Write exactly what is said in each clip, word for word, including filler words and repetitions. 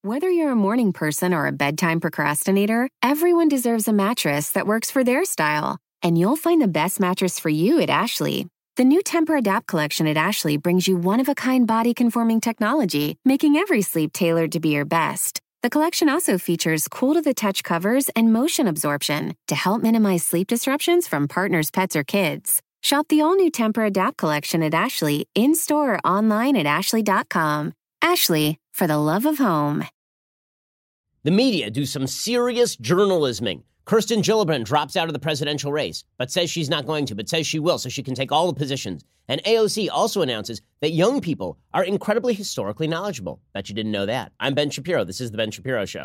Whether you're a morning person or a bedtime procrastinator, everyone deserves a mattress that works for their style. And you'll find the best mattress for you at Ashley. The new Temper-Adapt collection at Ashley brings you one-of-a-kind body-conforming technology, making every sleep tailored to be your best. The collection also features cool-to-the-touch covers and motion absorption to help minimize sleep disruptions from partners, pets, or kids. Shop the all-new Temper-Adapt collection at Ashley, in-store or online at ashley dot com. Ashley, for the love of home. The media do some serious journalisming. Kirsten Gillibrand drops out of the presidential race, but says she's not going to, but says she will so she can take all the positions. And A O C also announces that young people are incredibly historically knowledgeable. Bet you didn't know that. I'm Ben Shapiro. This is The Ben Shapiro Show.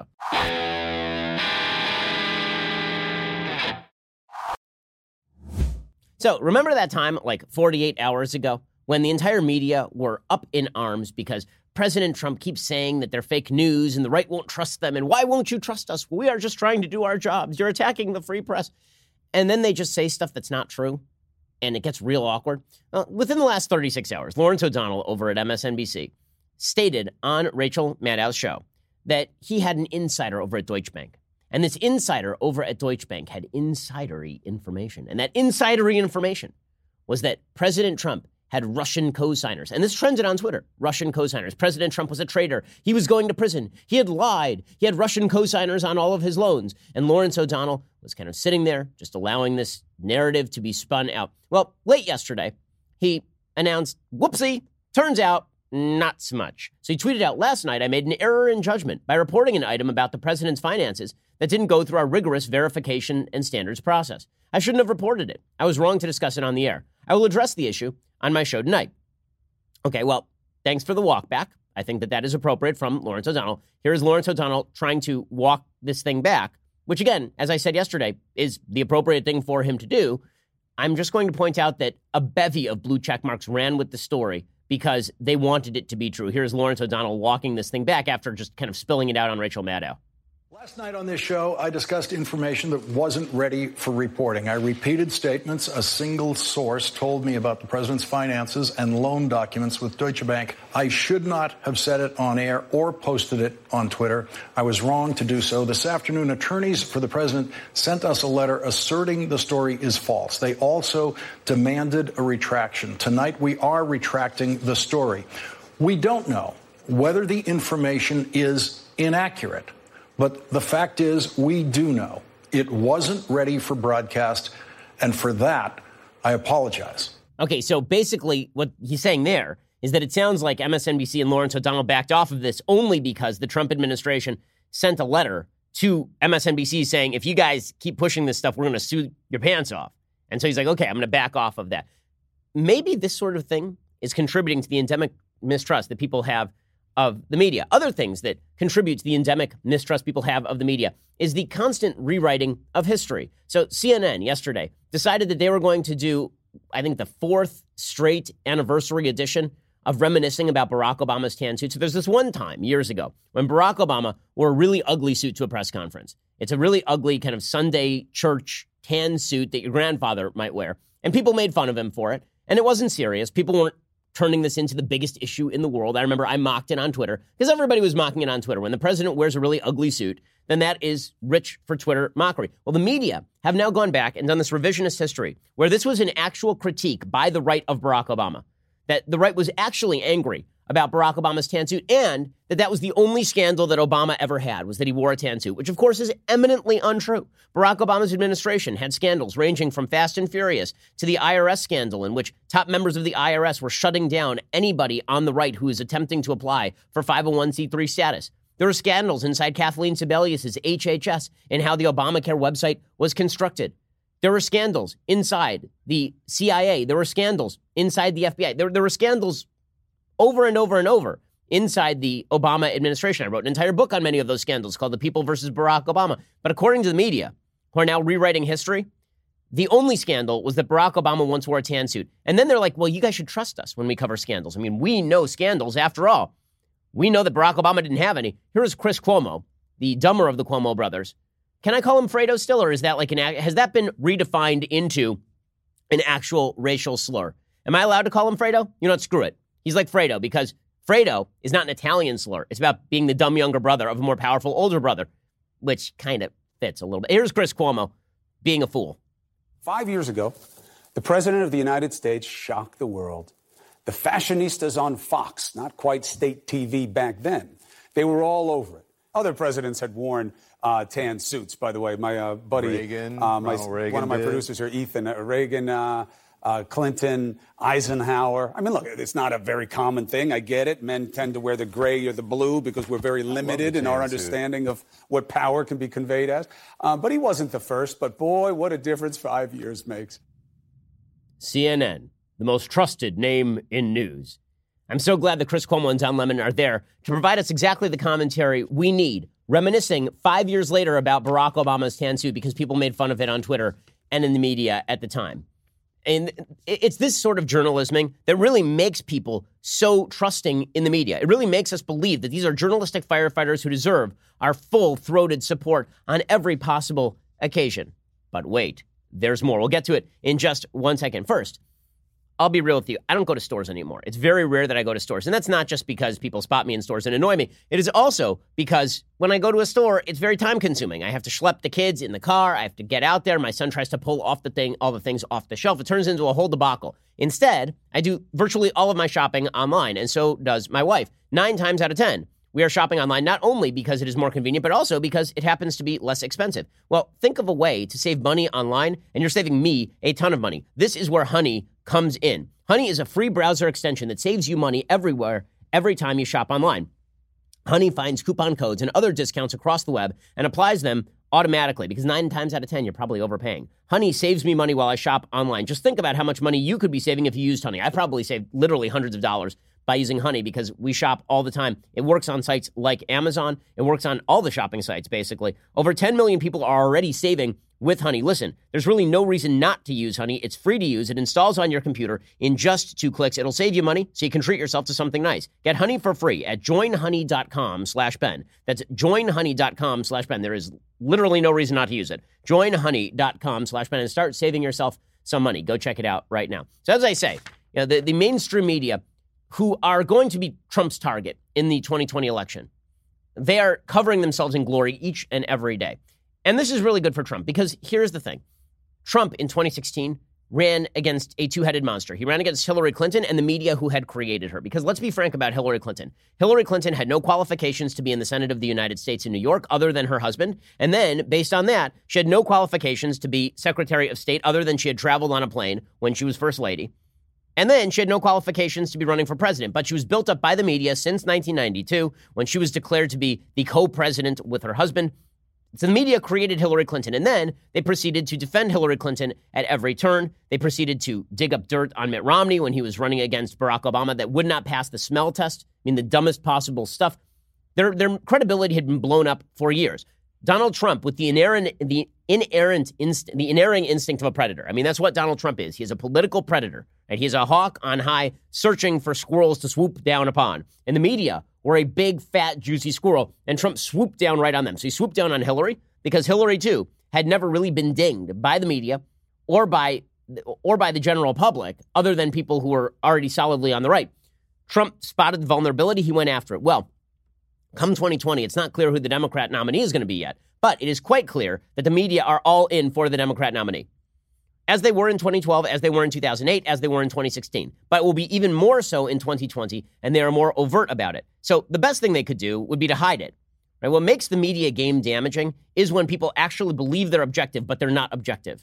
So remember that time, like forty-eight hours ago, when the entire media were up in arms because President Trump keeps saying that they're fake news and the right won't trust them. And why won't you trust us? We are just trying to do our jobs. You're attacking the free press. And then they just say stuff that's not true. And it gets real awkward. Well, within the last thirty-six hours, Lawrence O'Donnell over at M S N B C stated on Rachel Maddow's show that he had an insider over at Deutsche Bank. And this insider over at Deutsche Bank had insidery information. And that insidery information was that President Trump had Russian co-signers. And this trended on Twitter. Russian co-signers. President Trump was a traitor. He was going to prison. He had lied. He had Russian co-signers on all of his loans. And Lawrence O'Donnell was kind of sitting there, just allowing this narrative to be spun out. Well, late yesterday, he announced, whoopsie, turns out, not so much. So he tweeted out, last night, I made an error in judgment by reporting an item about the president's finances that didn't go through our rigorous verification and standards process. I shouldn't have reported it. I was wrong to discuss it on the air. I will address the issue on my show tonight. Okay, well, thanks for the walk back. I think that that is appropriate from Lawrence O'Donnell. Here is Lawrence O'Donnell trying to walk this thing back, which again, as I said yesterday, is the appropriate thing for him to do. I'm just going to point out that a bevy of blue check marks ran with the story because they wanted it to be true. Here's Lawrence O'Donnell walking this thing back after just kind of spilling it out on Rachel Maddow. Last night on this show, I discussed information that wasn't ready for reporting. I repeated statements a single source told me about the president's finances and loan documents with Deutsche Bank. I should not have said it on air or posted it on Twitter. I was wrong to do so. This afternoon, attorneys for the president sent us a letter asserting the story is false. They also demanded a retraction. Tonight, we are retracting the story. We don't know whether the information is inaccurate. But the fact is, we do know it wasn't ready for broadcast. And for that, I apologize. Okay, so basically what he's saying there is that it sounds like M S N B C and Lawrence O'Donnell backed off of this only because the Trump administration sent a letter to M S N B C saying, if you guys keep pushing this stuff, we're going to sue your pants off. And so he's like, okay, I'm going to back off of that. Maybe this sort of thing is contributing to the endemic mistrust that people have of the media. Other things that contribute to the endemic mistrust people have of the media is the constant rewriting of history. So C N N yesterday decided that they were going to do, I think, the fourth straight anniversary edition of reminiscing about Barack Obama's tan suit. So there's this one time years ago when Barack Obama wore a really ugly suit to a press conference. It's a really ugly kind of Sunday church tan suit that your grandfather might wear. And people made fun of him for it. And it wasn't serious. People weren't turning this into the biggest issue in the world. I remember I mocked it on Twitter because everybody was mocking it on Twitter. When the president wears a really ugly suit, then that is rich for Twitter mockery. Well, the media have now gone back and done this revisionist history where this was an actual critique by the right of Barack Obama, that the right was actually angry about Barack Obama's tan suit and that that was the only scandal that Obama ever had, was that he wore a tan suit, which of course is eminently untrue. Barack Obama's administration had scandals ranging from Fast and Furious to the I R S scandal in which top members of the I R S were shutting down anybody on the right who is attempting to apply for five oh one c three status. There were scandals inside Kathleen Sebelius's H H S and how the Obamacare website was constructed. There were scandals inside the C I A. There were scandals inside the F B I. There, there were scandals over and over and over inside the Obama administration. I wrote an entire book on many of those scandals called The People versus Barack Obama. But according to the media, who are now rewriting history, the only scandal was that Barack Obama once wore a tan suit. And then they're like, well, you guys should trust us when we cover scandals. I mean, we know scandals after all. We know that Barack Obama didn't have any. Here is Chris Cuomo, the dumber of the Cuomo brothers. Can I call him Fredo still, or is that like an, has that been redefined into an actual racial slur? Am I allowed to call him Fredo? You know what, screw it. He's like Fredo because Fredo is not an Italian slur. It's about being the dumb younger brother of a more powerful older brother, which kind of fits a little bit. Here's Chris Cuomo being a fool. Five years ago, the president of the United States shocked the world. The fashionistas on Fox, not quite state T V back then, they were all over it. Other presidents had worn uh, tan suits, by the way. My uh, buddy, Reagan, uh, my, Reagan one of my did. producers here, Ethan, uh, Reagan, uh, uh, Clinton, Eisenhower. I mean, look, it's not a very common thing. I get it. Men tend to wear the gray or the blue because we're very limited in our understanding suit. of what power can be conveyed as. Uh, but he wasn't the first. But boy, what a difference five years makes. C N N, the most trusted name in news. I'm so glad that Chris Cuomo and Don Lemon are there to provide us exactly the commentary we need, reminiscing five years later about Barack Obama's tan suit because people made fun of it on Twitter and in the media at the time. And it's this sort of journalism that really makes people so trusting in the media. It really makes us believe that these are journalistic firefighters who deserve our full-throated support on every possible occasion. But wait, there's more. We'll get to it in just one second. First, I'll be real with you. I don't go to stores anymore. It's very rare that I go to stores. And that's not just because people spot me in stores and annoy me. It is also because when I go to a store, it's very time consuming. I have to schlep the kids in the car. I have to get out there. My son tries to pull off the thing, all the things off the shelf. It turns into a whole debacle. Instead, I do virtually all of my shopping online. And so does my wife. Nine times out of ten, we are shopping online not only because it is more convenient, but also because it happens to be less expensive. Well, think of a way to save money online, and you're saving me a ton of money. This is where Honey comes in. Honey is a free browser extension that saves you money everywhere, every time you shop online. Honey finds coupon codes and other discounts across the web and applies them automatically because nine times out of ten, you're probably overpaying. Honey saves me money while I shop online. Just think about how much money you could be saving if you used Honey. I probably saved literally hundreds of dollars by using Honey because we shop all the time. It works on sites like Amazon. It works on all the shopping sites, basically. Over ten million people are already saving with Honey. Listen, there's really no reason not to use Honey. It's free to use. It installs on your computer in just two clicks. It'll save you money so you can treat yourself to something nice. Get Honey for free at joinhoney.com slash Ben. That's joinhoney.com slash Ben. There is literally no reason not to use it. joinhoney.com slash Ben and start saving yourself some money. Go check it out right now. So as I say, you know, the, the mainstream media who are going to be Trump's target in the twenty twenty election, they are covering themselves in glory each and every day. And this is really good for Trump because here's the thing. Trump in twenty sixteen ran against a two-headed monster. He ran against Hillary Clinton and the media who had created her. Because let's be frank about Hillary Clinton. Hillary Clinton had no qualifications to be in the Senate of the United States in New York other than her husband. And then, based on that, she had no qualifications to be Secretary of State other than she had traveled on a plane when she was First Lady. And then she had no qualifications to be running for president, but she was built up by the media since nineteen ninety-two when she was declared to be the co-president with her husband. So the media created Hillary Clinton, and then they proceeded to defend Hillary Clinton at every turn. They proceeded to dig up dirt on Mitt Romney when he was running against Barack Obama that would not pass the smell test. I mean, the dumbest possible stuff. Their, their credibility had been blown up for years. Donald Trump, with the inerrant, the inerrant inst- the inerring instinct of a predator. I mean, that's what Donald Trump is. He is a political predator, and he's a hawk on high, searching for squirrels to swoop down upon. And the media were a big, fat, juicy squirrel, and Trump swooped down right on them. So he swooped down on Hillary because Hillary, too, had never really been dinged by the media or by or by the general public, other than people who were already solidly on the right. Trump spotted the vulnerability. He went after it. Well, come twenty twenty, it's not clear who the Democrat nominee is going to be yet, but it is quite clear that the media are all in for the Democrat nominee, as they were in twenty twelve, as they were in two thousand eight, as they were in twenty sixteen. But it will be even more so in twenty twenty, and they are more overt about it. So the best thing they could do would be to hide it. Right? What makes the media game damaging is when people actually believe they're objective, but they're not objective.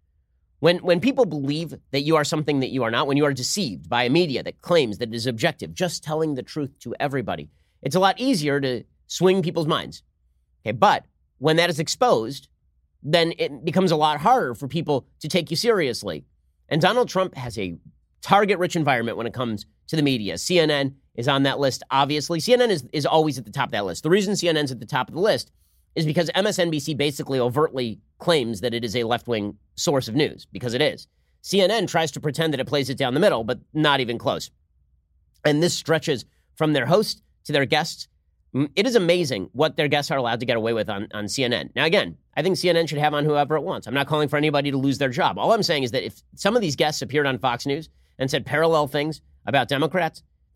When when people believe that you are something that you are not, when you are deceived by a media that claims that it is objective, just telling the truth to everybody, it's a lot easier to swing people's minds. Okay, but when that is exposed, then it becomes a lot harder for people to take you seriously. And Donald Trump has a target-rich environment when it comes to the media. C N N is on that list, obviously. C N N is, is always at the top of that list. The reason C N N's at the top of the list is because M S N B C basically overtly claims that it is a left-wing source of news, because it is. C N N tries to pretend that it plays it down the middle, but not even close. And this stretches from their host to their guests. It is amazing what their guests are allowed to get away with on, on C N N. Now, again, I think C N N should have on whoever it wants. I'm not calling for anybody to lose their job. All I'm saying is that if some of these guests appeared on Fox News and said parallel things about Democrats,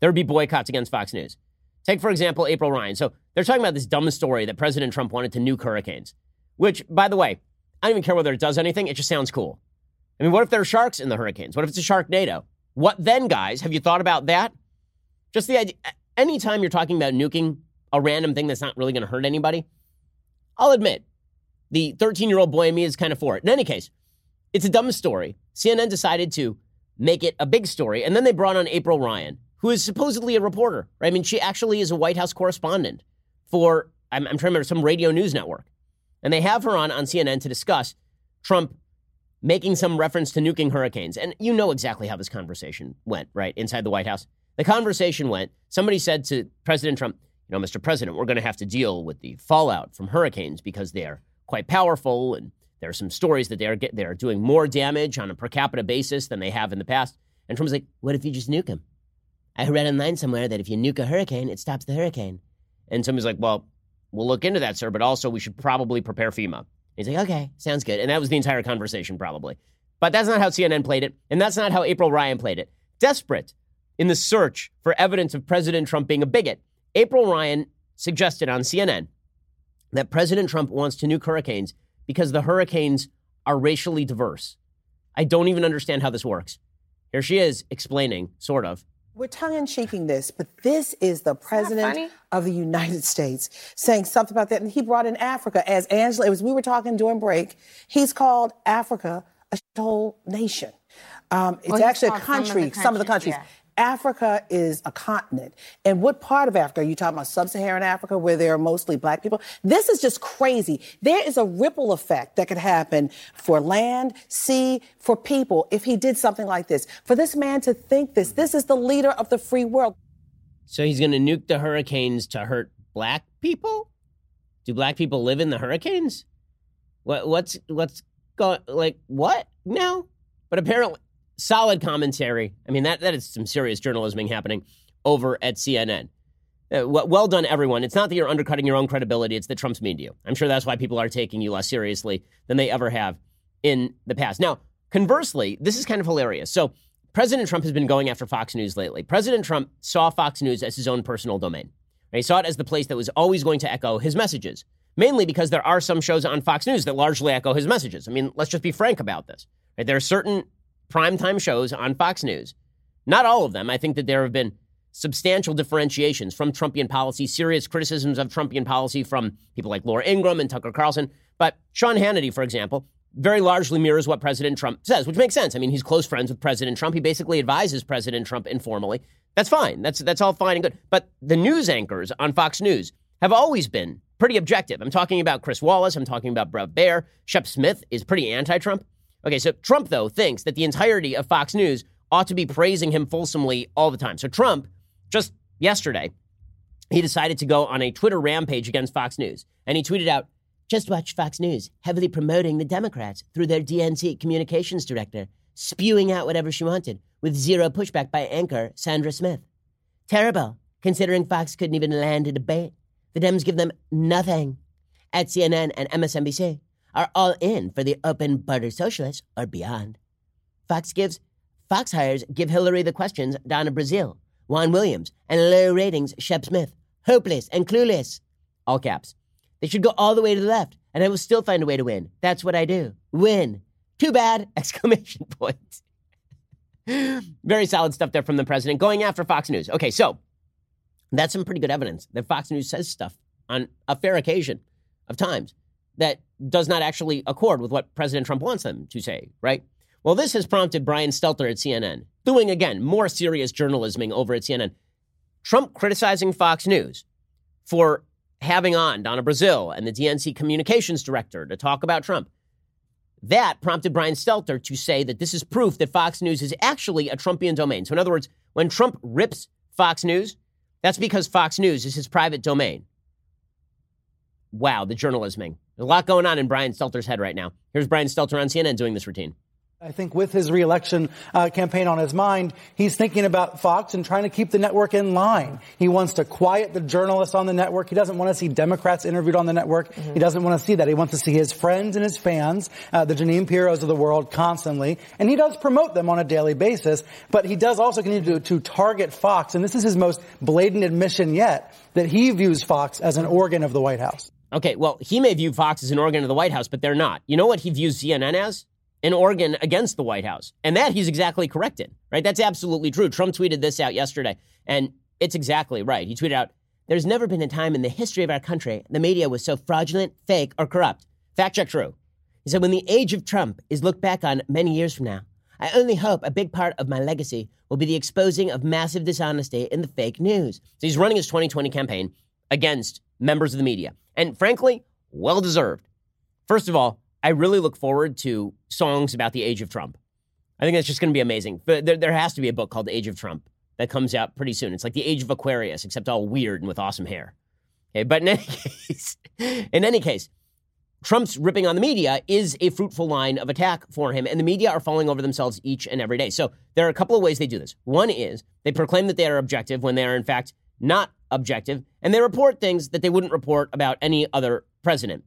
there would be boycotts against Fox News. Take, for example, April Ryan. So they're talking about this dumb story that President Trump wanted to nuke hurricanes, which, by the way, I don't even care whether it does anything. It just sounds cool. I mean, what if there are sharks in the hurricanes? What if it's a Sharknado? What then, guys? Have you thought about that? Just the idea. Anytime you're talking about nuking a random thing that's not really going to hurt anybody, I'll admit, the thirteen-year-old boy in me is kind of for it. In any case, it's a dumb story. C N N decided to make it a big story, and then they brought on April Ryan, who is supposedly a reporter, right? I mean, she actually is a White House correspondent for, I'm, I'm trying to remember, some radio news network. And they have her on on C N N to discuss Trump making some reference to nuking hurricanes. And you know exactly how this conversation went, right, inside the White House. The conversation went, somebody said to President Trump, you know, Mister President, we're going to have to deal with the fallout from hurricanes because they are quite powerful, and there are some stories that they are, get, they are doing more damage on a per capita basis than they have in the past. And Trump's like, what if you just nuke them? I read online somewhere that if you nuke a hurricane, it stops the hurricane. And somebody's like, well, we'll look into that, sir, but also we should probably prepare FEMA. He's like, okay, sounds good. And that was the entire conversation, probably. But that's not how C N N played it, and that's not how April Ryan played it. Desperate in the search for evidence of President Trump being a bigot, April Ryan suggested on C N N that President Trump wants to nuke hurricanes because the hurricanes are racially diverse. I don't even understand how this works. Here she is explaining, sort of. We're tongue-in-cheeking this, but this is the president of the United States saying something about that. And he brought in Africa as Angela, as we were talking during break, he's called Africa a whole nation. Um, it's well, actually a country, some of, some of the countries. Yeah. Africa is a continent. And what part of Africa? Are you talking about sub-Saharan Africa where there are mostly black people? This is just crazy. There is a ripple effect that could happen for land, sea, for people if he did something like this. For this man to think this, this is the leader of the free world. So he's going to nuke the hurricanes to hurt black people? Do black people live in the hurricanes? What, what's, what's going, like, what? No. But apparently, solid commentary. I mean, that, that is some serious journalism happening over at C N N. Uh, well done, everyone. It's not that you're undercutting your own credibility. It's that Trump's mean to you. I'm sure that's why people are taking you less seriously than they ever have in the past. Now, conversely, this is kind of hilarious. So President Trump has been going after Fox News lately. President Trump saw Fox News as his own personal domain. He saw it as the place that was always going to echo his messages, mainly because there are some shows on Fox News that largely echo his messages. I mean, let's just be frank about this. Right? There are certain primetime shows on Fox News. Not all of them. I think that there have been substantial differentiations from Trumpian policy, serious criticisms of Trumpian policy from people like Laura Ingraham and Tucker Carlson. But Sean Hannity, for example, very largely mirrors what President Trump says, which makes sense. I mean, he's close friends with President Trump. He basically advises President Trump informally. That's fine. That's that's all fine and good. But the news anchors on Fox News have always been pretty objective. I'm talking about Chris Wallace. I'm talking about Brev Baer. Shep Smith is pretty anti-Trump. Okay, so Trump, though, thinks that the entirety of Fox News ought to be praising him fulsomely all the time. So Trump, just yesterday, he decided to go on a Twitter rampage against Fox News. And he tweeted out, just watch Fox News heavily promoting the Democrats through their D N C communications director, spewing out whatever she wanted with zero pushback by anchor Sandra Smith. Terrible, considering Fox couldn't even land a debate. The Dems give them nothing. At C N N and M S N B C are all in for the open border socialists or beyond. Fox gives, Fox hires give Hillary the questions Donna Brazile, Juan Williams, and low ratings Shep Smith. Hopeless and clueless. All caps. They should go all the way to the left, and I will still find a way to win. That's what I do. Win. Too bad! Exclamation point. Very solid stuff there from the president going after Fox News. Okay, so that's some pretty good evidence that Fox News says stuff on a fair occasion of times that does not actually accord with what President Trump wants them to say, right? Well, this has prompted Brian Stelter at C N N, doing, again, more serious journalisming over at C N N. Trump criticizing Fox News for having on Donna Brazile and the D N C communications director to talk about Trump. That prompted Brian Stelter to say that this is proof that Fox News is actually a Trumpian domain. So in other words, when Trump rips Fox News, that's because Fox News is his private domain. Wow, the journalisming. There's a lot going on in Brian Stelter's head right now. Here's Brian Stelter on C N N doing this routine. I think with his reelection uh, campaign on his mind, he's thinking about Fox and trying to keep the network in line. He wants to quiet the journalists on the network. He doesn't want to see Democrats interviewed on the network. Mm-hmm. He doesn't want to see that. He wants to see his friends and his fans, uh, the Jeanine Pirros of the world, constantly. And he does promote them on a daily basis. But he does also continue to, to target Fox. And this is his most blatant admission yet, that he views Fox as an organ of the White House. Okay, well, he may view Fox as an organ of the White House, but they're not. You know what he views C N N as? An organ against the White House. And that he's exactly correct in, right? That's absolutely true. Trump tweeted this out yesterday, and it's exactly right. He tweeted out, "There's never been a time in the history of our country the media was so fraudulent, fake, or corrupt." Fact check true. He said, "When the age of Trump is looked back on many years from now, I only hope a big part of my legacy will be the exposing of massive dishonesty in the fake news." So he's running his twenty twenty campaign against members of the media. And frankly, well-deserved. First of all, I really look forward to songs about the age of Trump. I think that's just going to be amazing. But there, there has to be a book called The Age of Trump that comes out pretty soon. It's like The Age of Aquarius, except all weird and with awesome hair. Okay, but in any case, in any case, Trump's ripping on the media is a fruitful line of attack for him, and the media are falling over themselves each and every day. So there are a couple of ways they do this. One is they proclaim that they are objective when they are, in fact, not objective, and they report things that they wouldn't report about any other president.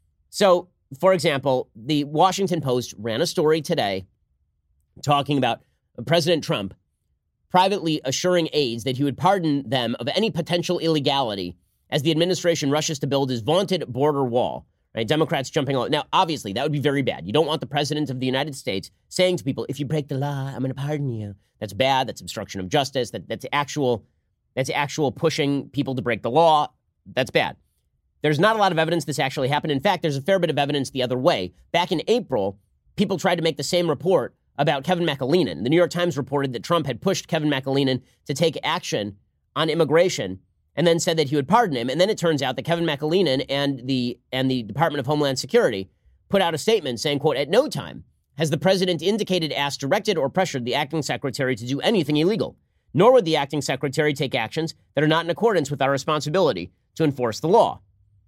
So, for example, the Washington Post ran a story today talking about President Trump privately assuring aides that he would pardon them of any potential illegality as the administration rushes to build his vaunted border wall. Right? Democrats jumping on. Now, obviously, that would be very bad. You don't want the president of the United States saying to people, "If you break the law, I'm going to pardon you." That's bad. That's obstruction of justice. That, that's actual, that's actual pushing people to break the law. That's bad. There's not a lot of evidence this actually happened. In fact, there's a fair bit of evidence the other way. Back in April, people tried to make the same report about Kevin McAleenan. The New York Times reported that Trump had pushed Kevin McAleenan to take action on immigration and then said that he would pardon him. And then it turns out that Kevin McAleenan and the and the Department of Homeland Security put out a statement saying, quote, "At no time has the president indicated, asked, directed, or pressured the acting secretary to do anything illegal, nor would the acting secretary take actions that are not in accordance with our responsibility to enforce the law."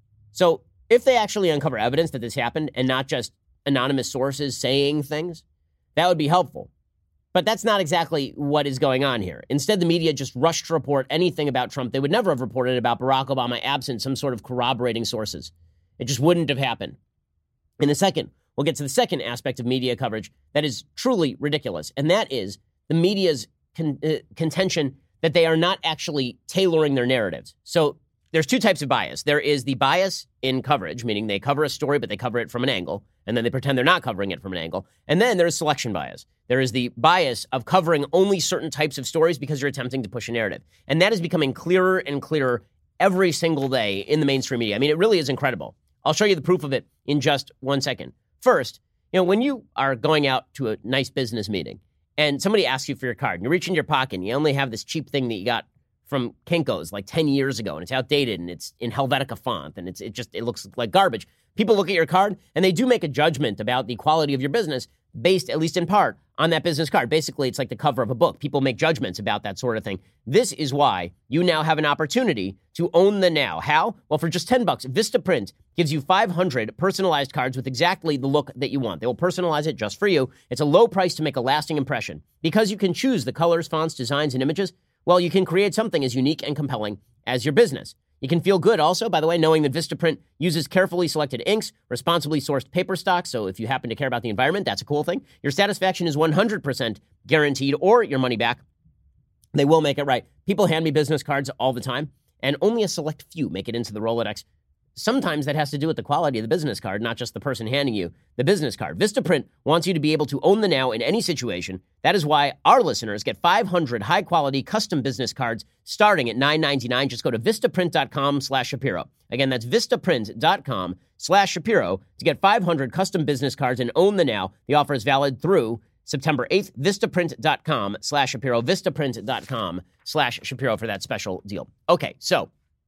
So if they actually uncover evidence that this happened and not just anonymous sources saying things, that would be helpful. But that's not exactly what is going on here. Instead, the media just rushed to report anything about Trump they would never have reported about Barack Obama absent some sort of corroborating sources. It just wouldn't have happened. In a second, we'll get to the second aspect of media coverage that is truly ridiculous, and that is the media's con- uh, contention that they are not actually tailoring their narratives. So there's two types of bias. There is the bias in coverage, meaning they cover a story, but they cover it from an angle, and then they pretend they're not covering it from an angle. And then there is selection bias. There is the bias of covering only certain types of stories because you're attempting to push a narrative. And that is becoming clearer and clearer every single day in the mainstream media. I mean, it really is incredible. I'll show you the proof of it in just one second. First, you know, when you are going out to a nice business meeting and somebody asks you for your card and you reach in your pocket and you only have this cheap thing that you got from Kinko's like ten years ago, and it's outdated, and it's in Helvetica font, and it's it just it looks like garbage. People look at your card, and they do make a judgment about the quality of your business based, at least in part, on that business card. Basically, it's like the cover of a book. People make judgments about that sort of thing. This is why you now have an opportunity to own the now. How? Well, for just ten bucks, Vistaprint gives you five hundred personalized cards with exactly the look that you want. They will personalize it just for you. It's a low price to make a lasting impression. Because you can choose the colors, fonts, designs, and images, well, you can create something as unique and compelling as your business. You can feel good also, by the way, knowing that Vistaprint uses carefully selected inks, responsibly sourced paper stock, so if you happen to care about the environment, that's a cool thing. Your satisfaction is one hundred percent guaranteed, or your money back. They will make it right. People hand me business cards all the time, and only a select few make it into the Rolodex. Sometimes that has to do with the quality of the business card, not just the person handing you the business card. Vistaprint wants you to be able to own the now in any situation. That is why our listeners get five hundred high-quality custom business cards starting at nine ninety-nine. Just go to Vistaprint.com slash Shapiro. Again, that's Vistaprint.com slash Shapiro to get five hundred custom business cards and own the now. The offer is valid through September eighth. Vistaprint.com slash Shapiro. Vistaprint.com slash Shapiro for that special deal. Okay, so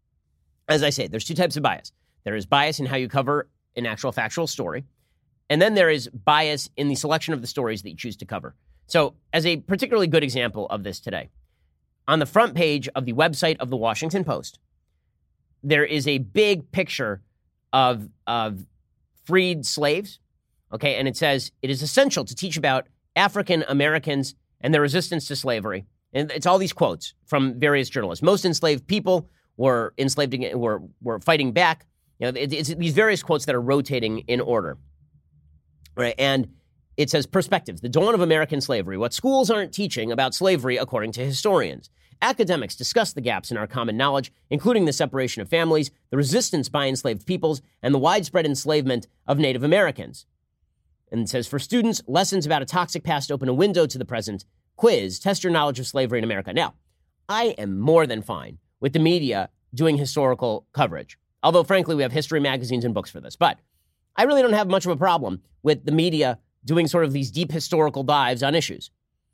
as I say, there's two types of bias. There is bias in how you cover an actual factual story, and then there is bias in the selection of the stories that you choose to cover. So as a particularly good example of this today, on the front page of the website of the Washington Post, there is a big picture of, of freed slaves, okay, and it says, "It is essential to teach about African Americans and their resistance to slavery. And it's all these quotes from various journalists. Most enslaved people were enslaved, were, were fighting back. You know, it, it's these various quotes that are rotating in order. Right? And it says, perspectives, the dawn of American slavery, what schools aren't teaching about slavery according to historians. Academics discuss the gaps in our common knowledge, including the separation of families, the resistance by enslaved peoples, and the widespread enslavement of Native Americans. And it says, for students, lessons about a toxic past open a window to the present. Quiz, test your knowledge of slavery in America. Now, I am more than fine with the media doing historical coverage, although, frankly, we have history magazines and books for this. But I really don't have much of a problem with the media doing sort of these deep historical dives on issues.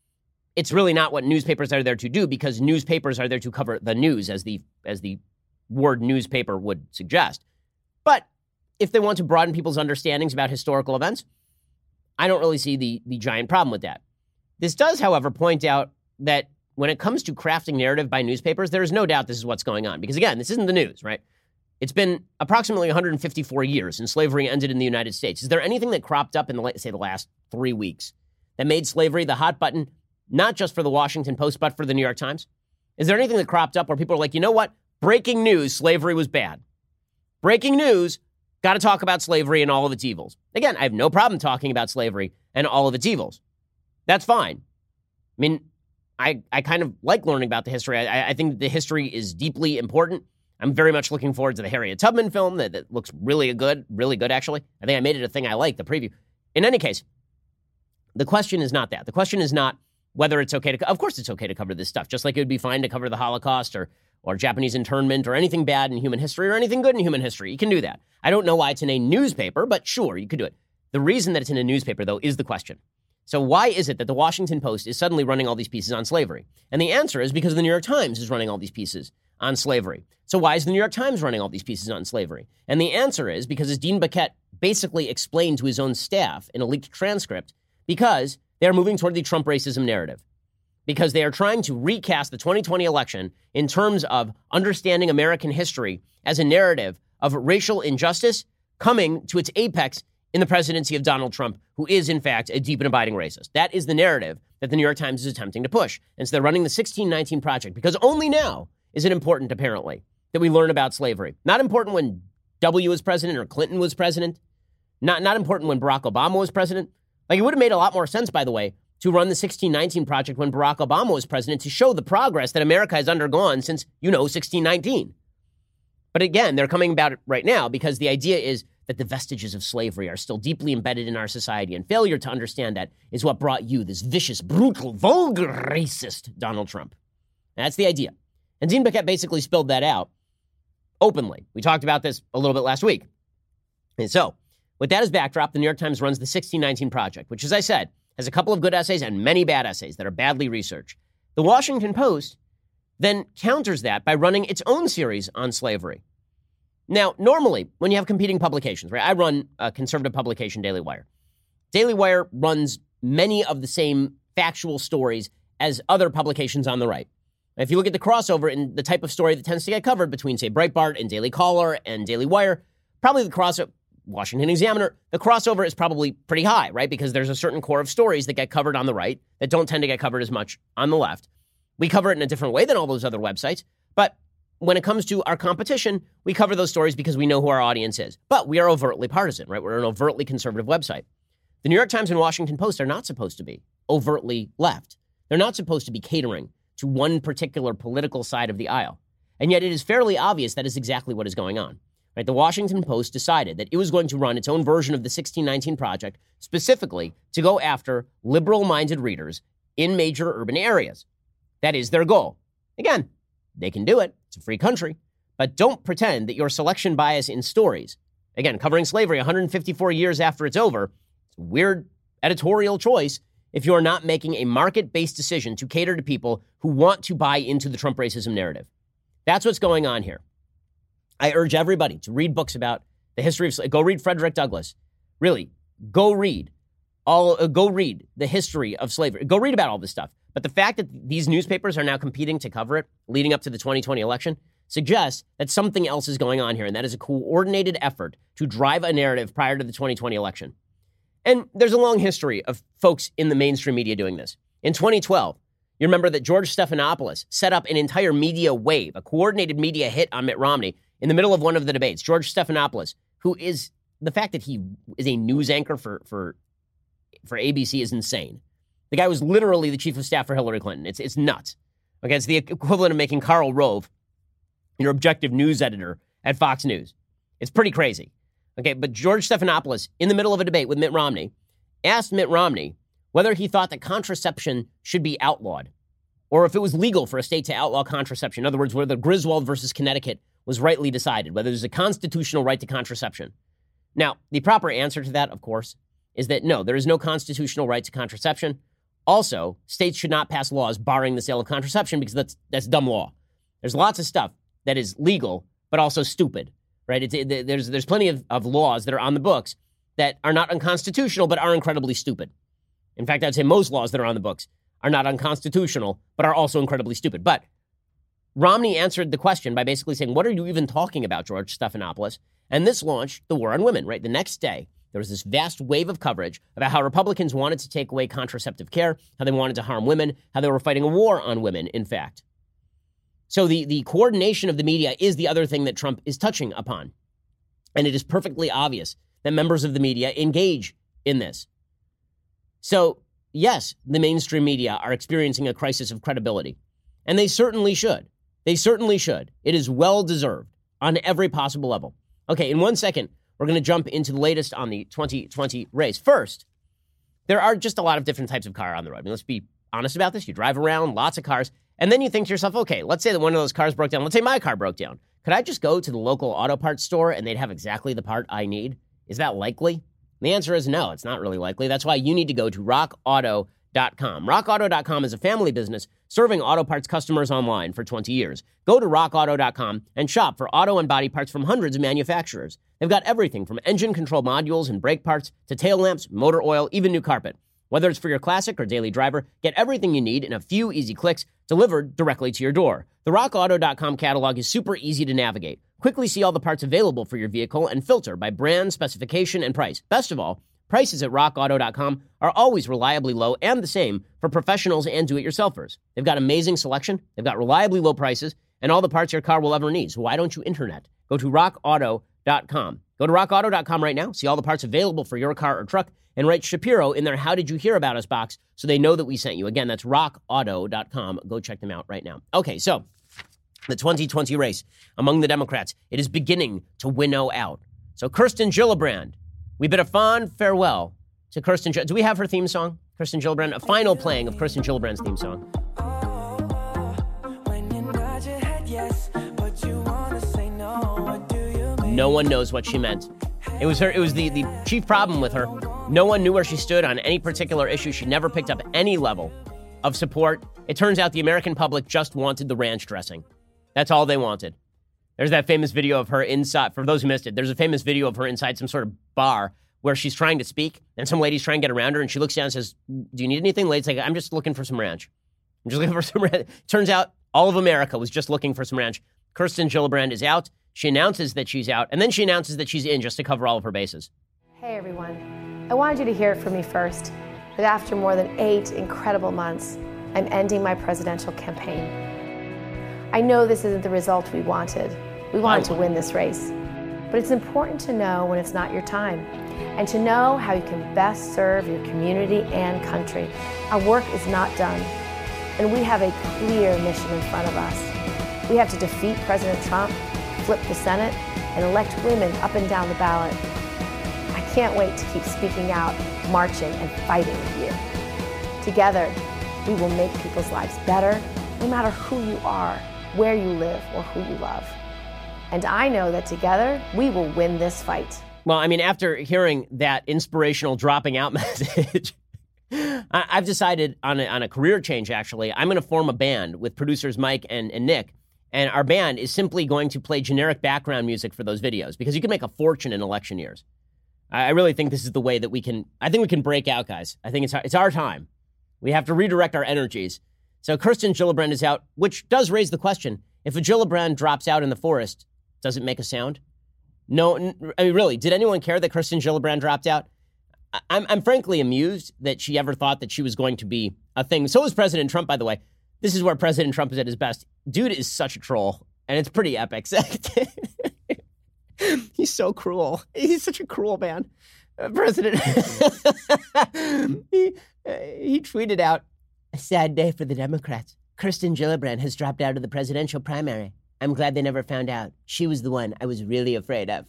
It's really not what newspapers are there to do, because newspapers are there to cover the news, as the as the word newspaper would suggest. But if they want to broaden people's understandings about historical events, I don't really see the, the giant problem with that. This does, however, point out that when it comes to crafting narrative by newspapers, there is no doubt this is what's going on. Because, again, this isn't the news, right? It's been approximately one hundred fifty-four years since slavery ended in the United States. Is there anything that cropped up in, the, say, the last three weeks that made slavery the hot button, not just for the Washington Post, but for the New York Times? Is there anything that cropped up where people are like, you know what? Breaking news, slavery was bad. Breaking news, got to talk about slavery and all of its evils. Again, I have no problem talking about slavery and all of its evils. That's fine. I mean, I, I kind of like learning about the history. I, I think the history is deeply important. I'm very much looking forward to the Harriet Tubman film that, that looks really good, really good, actually. I think I made it a thing I like, the preview. In any case, the question is not that. The question is not whether it's okay to, co- of course it's okay to cover this stuff, just like it would be fine to cover the Holocaust or, or Japanese internment or anything bad in human history or anything good in human history. You can do that. I don't know why it's in a newspaper, but sure, you could do it. The reason that it's in a newspaper, though, is the question. So why is it that the Washington Post is suddenly running all these pieces on slavery? And the answer is because the New York Times is running all these pieces on slavery. So why is the New York Times running all these pieces on slavery? And the answer is because, as Dean Baquet basically explained to his own staff in a leaked transcript, because they are moving toward the Trump racism narrative. Because they are trying to recast the twenty twenty election in terms of understanding American history as a narrative of racial injustice coming to its apex in the presidency of Donald Trump, who is, in fact, a deep and abiding racist. That is the narrative that the New York Times is attempting to push. And so they're running the sixteen nineteen Project, because only now is it important, apparently, that we learn about slavery. Not important when W was president or Clinton was president. Not, not important when Barack Obama was president. Like, it would have made a lot more sense, by the way, to run the sixteen nineteen Project when Barack Obama was president to show the progress that America has undergone since, you know, sixteen nineteen. But again, they're coming about it right now because the idea is that the vestiges of slavery are still deeply embedded in our society, and failure to understand that is what brought you this vicious, brutal, vulgar, racist Donald Trump. And that's the idea. And Dean Baquet basically spilled that out openly. We talked about this a little bit last week. And so, with that as backdrop, the New York Times runs the sixteen nineteen Project, which, as I said, has a couple of good essays and many bad essays that are badly researched. The Washington Post then counters that by running its own series on slavery. Now, normally, when you have competing publications, right, I run a conservative publication, Daily Wire. Daily Wire runs many of the same factual stories as other publications on the right. If you look at the crossover in the type of story that tends to get covered between, say, Breitbart and Daily Caller and Daily Wire, probably the crossover, Washington Examiner, the crossover is probably pretty high, right? Because there's a certain core of stories that get covered on the right that don't tend to get covered as much on the left. We cover it in a different way than all those other websites, but when it comes to our competition, we cover those stories because we know who our audience is. But we are overtly partisan, right? We're an overtly conservative website. The New York Times and Washington Post are not supposed to be overtly left. They're not supposed to be catering to one particular political side of the aisle. And yet it is fairly obvious that is exactly what is going on. Right? The Washington Post decided that it was going to run its own version of the sixteen nineteen Project, specifically to go after liberal-minded readers in major urban areas. That is their goal. Again, they can do it. It's a free country. But don't pretend that your selection bias in stories, again, covering slavery one hundred fifty-four years after it's over, it's a weird editorial choice if you're not making a market-based decision to cater to people who want to buy into the Trump racism narrative. That's what's going on here. I urge everybody to read books about the history of slavery. Go read Frederick Douglass. Really, go read all. Uh, go read the history of slavery. Go read about all this stuff. But the fact that these newspapers are now competing to cover it leading up to the twenty twenty election suggests that something else is going on here, and that is a coordinated effort to drive a narrative prior to the twenty twenty election. And there's a long history of folks in the mainstream media doing this. In twenty twelve, you remember that George Stephanopoulos set up an entire media wave, a coordinated media hit on Mitt Romney in the middle of one of the debates. George Stephanopoulos, who is, the fact that he is a news anchor for, for, for A B C is insane. The guy was literally the chief of staff for Hillary Clinton. It's, it's nuts. Okay, it's the equivalent of making Karl Rove your objective news editor at Fox News. It's pretty crazy. Okay, but George Stephanopoulos, in the middle of a debate with Mitt Romney, asked Mitt Romney whether he thought that contraception should be outlawed or if it was legal for a state to outlaw contraception. In other words, whether Griswold versus Connecticut was rightly decided, whether there's a constitutional right to contraception. Now, the proper answer to that, of course, is that no, there is no constitutional right to contraception. Also, states should not pass laws barring the sale of contraception because that's that's dumb law. There's lots of stuff that is legal but also stupid. Right? It's, it, there's there's plenty of, of laws that are on the books that are not unconstitutional but are incredibly stupid. In fact, I'd say most laws that are on the books are not unconstitutional but are also incredibly stupid. But Romney answered the question by basically saying, what are you even talking about, George Stephanopoulos? And this launched the war on women, right? The next day, there was this vast wave of coverage about how Republicans wanted to take away contraceptive care, how they wanted to harm women, how they were fighting a war on women, in fact. So the, the coordination of the media is the other thing that Trump is touching upon. And it is perfectly obvious that members of the media engage in this. So, yes, the mainstream media are experiencing a crisis of credibility. And they certainly should. They certainly should. It is well-deserved on every possible level. Okay, in one second, we're going to jump into the latest on the twenty twenty race. First, there are just a lot of different types of car on the road. I mean, let's be honest about this. You drive around, lots of cars. And then you think to yourself, okay, let's say that one of those cars broke down. Let's say my car broke down. Could I just go to the local auto parts store and they'd have exactly the part I need? Is that likely? And the answer is no, it's not really likely. That's why you need to go to rock auto dot com. rock auto dot com is a family business serving auto parts customers online for twenty years. Go to rock auto dot com and shop for auto and body parts from hundreds of manufacturers. They've got everything from engine control modules and brake parts to tail lamps, motor oil, even new carpet. Whether it's for your classic or daily driver, get everything you need in a few easy clicks delivered directly to your door. The rock auto dot com catalog is super easy to navigate. Quickly see all the parts available for your vehicle and filter by brand, specification, and price. Best of all, prices at rock auto dot com are always reliably low and the same for professionals and do-it-yourselfers. They've got amazing selection, they've got reliably low prices, and all the parts your car will ever need. So why don't you internet? Go to rock auto dot com. Go to rock auto dot com right now, see all the parts available for your car or truck, and write Shapiro in their How Did You Hear About Us box so they know that we sent you. Again, that's rock auto dot com. Go check them out right now. Okay, so the twenty twenty race among the Democrats, it is beginning to winnow out. So Kirsten Gillibrand, we bid a fond farewell to Kirsten. Do we have her theme song? Kirsten Gillibrand, a final playing of Kirsten Gillibrand's theme song. No one knows what she meant. It was her. It was the, the chief problem with her. No one knew where she stood on any particular issue. She never picked up any level of support. It turns out the American public just wanted the ranch dressing. That's all they wanted. There's that famous video of her inside. For those who missed it, there's a famous video of her inside some sort of bar where she's trying to speak, and some lady's trying to get around her, and she looks down and says, "Do you need anything?" Lady's like, "I'm just looking for some ranch. I'm just looking for some ranch." Turns out all of America was just looking for some ranch. Kirsten Gillibrand is out. She announces that she's out, and then she announces that she's in just to cover all of her bases. Hey, everyone. I wanted you to hear it from me first, that after more than eight incredible months, I'm ending my presidential campaign. I know this isn't the result we wanted. We wanted to win this race. But it's important to know when it's not your time, and to know how you can best serve your community and country. Our work is not done, and we have a clear mission in front of us. We have to defeat President Trump, flip the Senate, and elect women up and down the ballot. I can't wait to keep speaking out, marching, and fighting with you. Together, we will make people's lives better, no matter who you are, where you live, or who you love. And I know that together, we will win this fight. Well, I mean, after hearing that inspirational dropping out message, I've decided on a, on a career change, actually. I'm going to form a band with producers Mike and, and Nick. And our band is simply going to play generic background music for those videos because you can make a fortune in election years. I really think this is the way that we can, I think we can break out, guys. I think it's our, it's our time. We have to redirect our energies. So Kirsten Gillibrand is out, which does raise the question, if a Gillibrand drops out in the forest, does it make a sound? No, I mean, really, did anyone care that Kirsten Gillibrand dropped out? I'm, I'm frankly amused that she ever thought that she was going to be a thing. So is President Trump, by the way. This is where President Trump is at his best. Dude is such a troll, and it's pretty epic. He's so cruel. He's such a cruel man. Uh, President, he, uh, he tweeted out, "A sad day for the Democrats. Kirsten Gillibrand has dropped out of the presidential primary. I'm glad they never found out. She was the one I was really afraid of."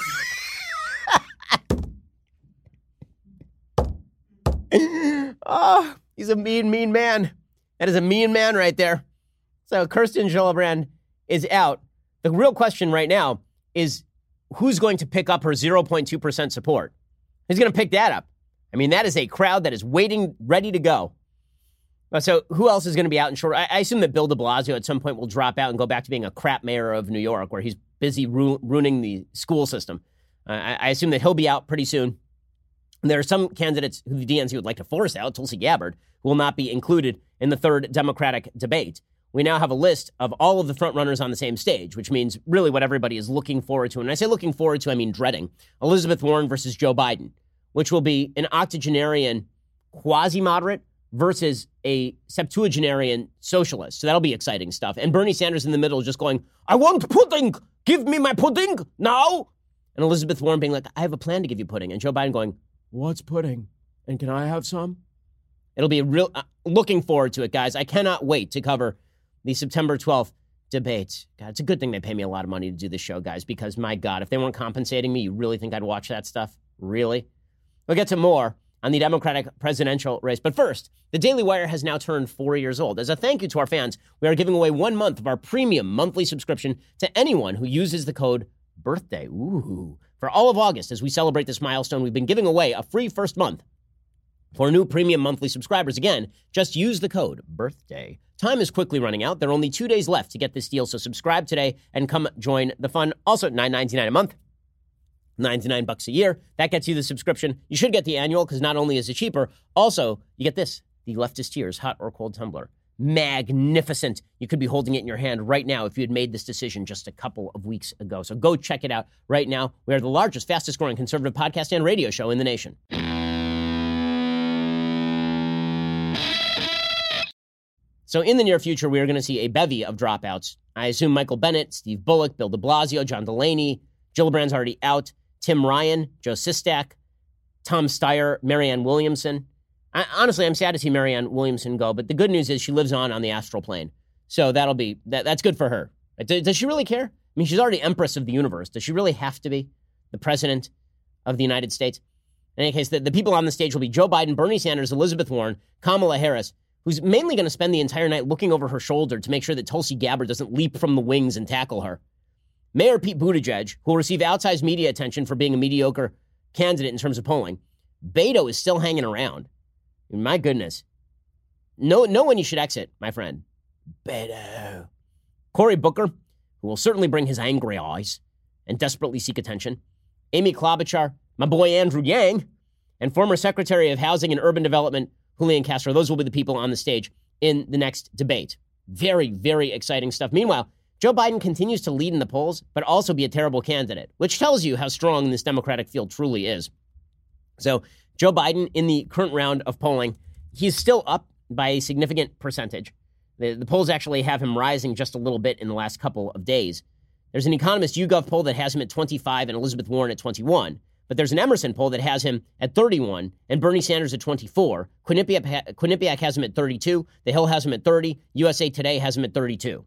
Oh, he's a mean, mean man. That is a mean man right there. So Kirsten Gillibrand is out. The real question right now is who's going to pick up her zero point two percent support? Who's going to pick that up? I mean, that is a crowd that is waiting, ready to go. So who else is going to be out in short? I, I assume that Bill de Blasio at some point will drop out and go back to being a crap mayor of New York, where he's busy ru- ruining the school system. Uh, I, I assume that he'll be out pretty soon. There are some candidates who the D N C would like to force out, Tulsi Gabbard, who will not be included in the third Democratic debate. We now have a list of all of the frontrunners on the same stage, which means really what everybody is looking forward to. And when I say looking forward to, I mean dreading. Elizabeth Warren versus Joe Biden, which will be an octogenarian quasi-moderate versus a septuagenarian socialist. So that'll be exciting stuff. And Bernie Sanders in the middle just going, "I want pudding. Give me my pudding now." And Elizabeth Warren being like, "I have a plan to give you pudding." And Joe Biden going, "What's pudding? And can I have some?" It'll be a real, uh, looking forward to it, guys. I cannot wait to cover the September twelfth debate. God, it's a good thing they pay me a lot of money to do this show, guys, because my God, if they weren't compensating me, you really think I'd watch that stuff? Really? We'll get to more on the Democratic presidential race. But first, the Daily Wire has now turned four years old. As a thank you to our fans, we are giving away one month of our premium monthly subscription to anyone who uses the code BIRTHDAY. Ooh. For all of August, as we celebrate this milestone, we've been giving away a free first month for new premium monthly subscribers. Again, just use the code BIRTHDAY. Time is quickly running out. There are only two days left to get this deal, so subscribe today and come join the fun. Also, nine ninety-nine a month, ninety-nine bucks a year. That gets you the subscription. You should get the annual because not only is it cheaper, also you get this, the Leftist Tears hot or cold tumbler. Magnificent. You could be holding it in your hand right now if you had made this decision just a couple of weeks ago. So go check it out right now. We are the largest, fastest growing conservative podcast and radio show in the nation. So in the near future, we are going to see a bevy of dropouts. I assume Michael Bennet, Steve Bullock, Bill de Blasio, John Delaney, Gillibrand's already out, Tim Ryan, Joe Sistak, Tom Steyer, Marianne Williamson. I, honestly, I'm sad to see Marianne Williamson go, but the good news is she lives on on the astral plane. So that'll be, that, that's good for her. Does, does she really care? I mean, she's already Empress of the universe. Does she really have to be the president of the United States? In any case, the, the people on the stage will be Joe Biden, Bernie Sanders, Elizabeth Warren, Kamala Harris, who's mainly going to spend the entire night looking over her shoulder to make sure that Tulsi Gabbard doesn't leap from the wings and tackle her. Mayor Pete Buttigieg, who will receive outsized media attention for being a mediocre candidate in terms of polling. Beto is still hanging around. My goodness. Know, know when you should exit, my friend. Beto. Cory Booker, who will certainly bring his angry eyes and desperately seek attention. Amy Klobuchar, my boy Andrew Yang, and former Secretary of Housing and Urban Development, Julian Castro. Those will be the people on the stage in the next debate. Very, very exciting stuff. Meanwhile, Joe Biden continues to lead in the polls, but also be a terrible candidate, which tells you how strong this Democratic field truly is. So Joe Biden, in the current round of polling, he's still up by a significant percentage. The, the polls actually have him rising just a little bit in the last couple of days. There's an Economist YouGov poll that has him at twenty-five and Elizabeth Warren at twenty-one. But there's an Emerson poll that has him at thirty-one and Bernie Sanders at twenty-four. Quinnipiac, Quinnipiac has him at thirty-two. The Hill has him at thirty. U S A Today has him at thirty-two.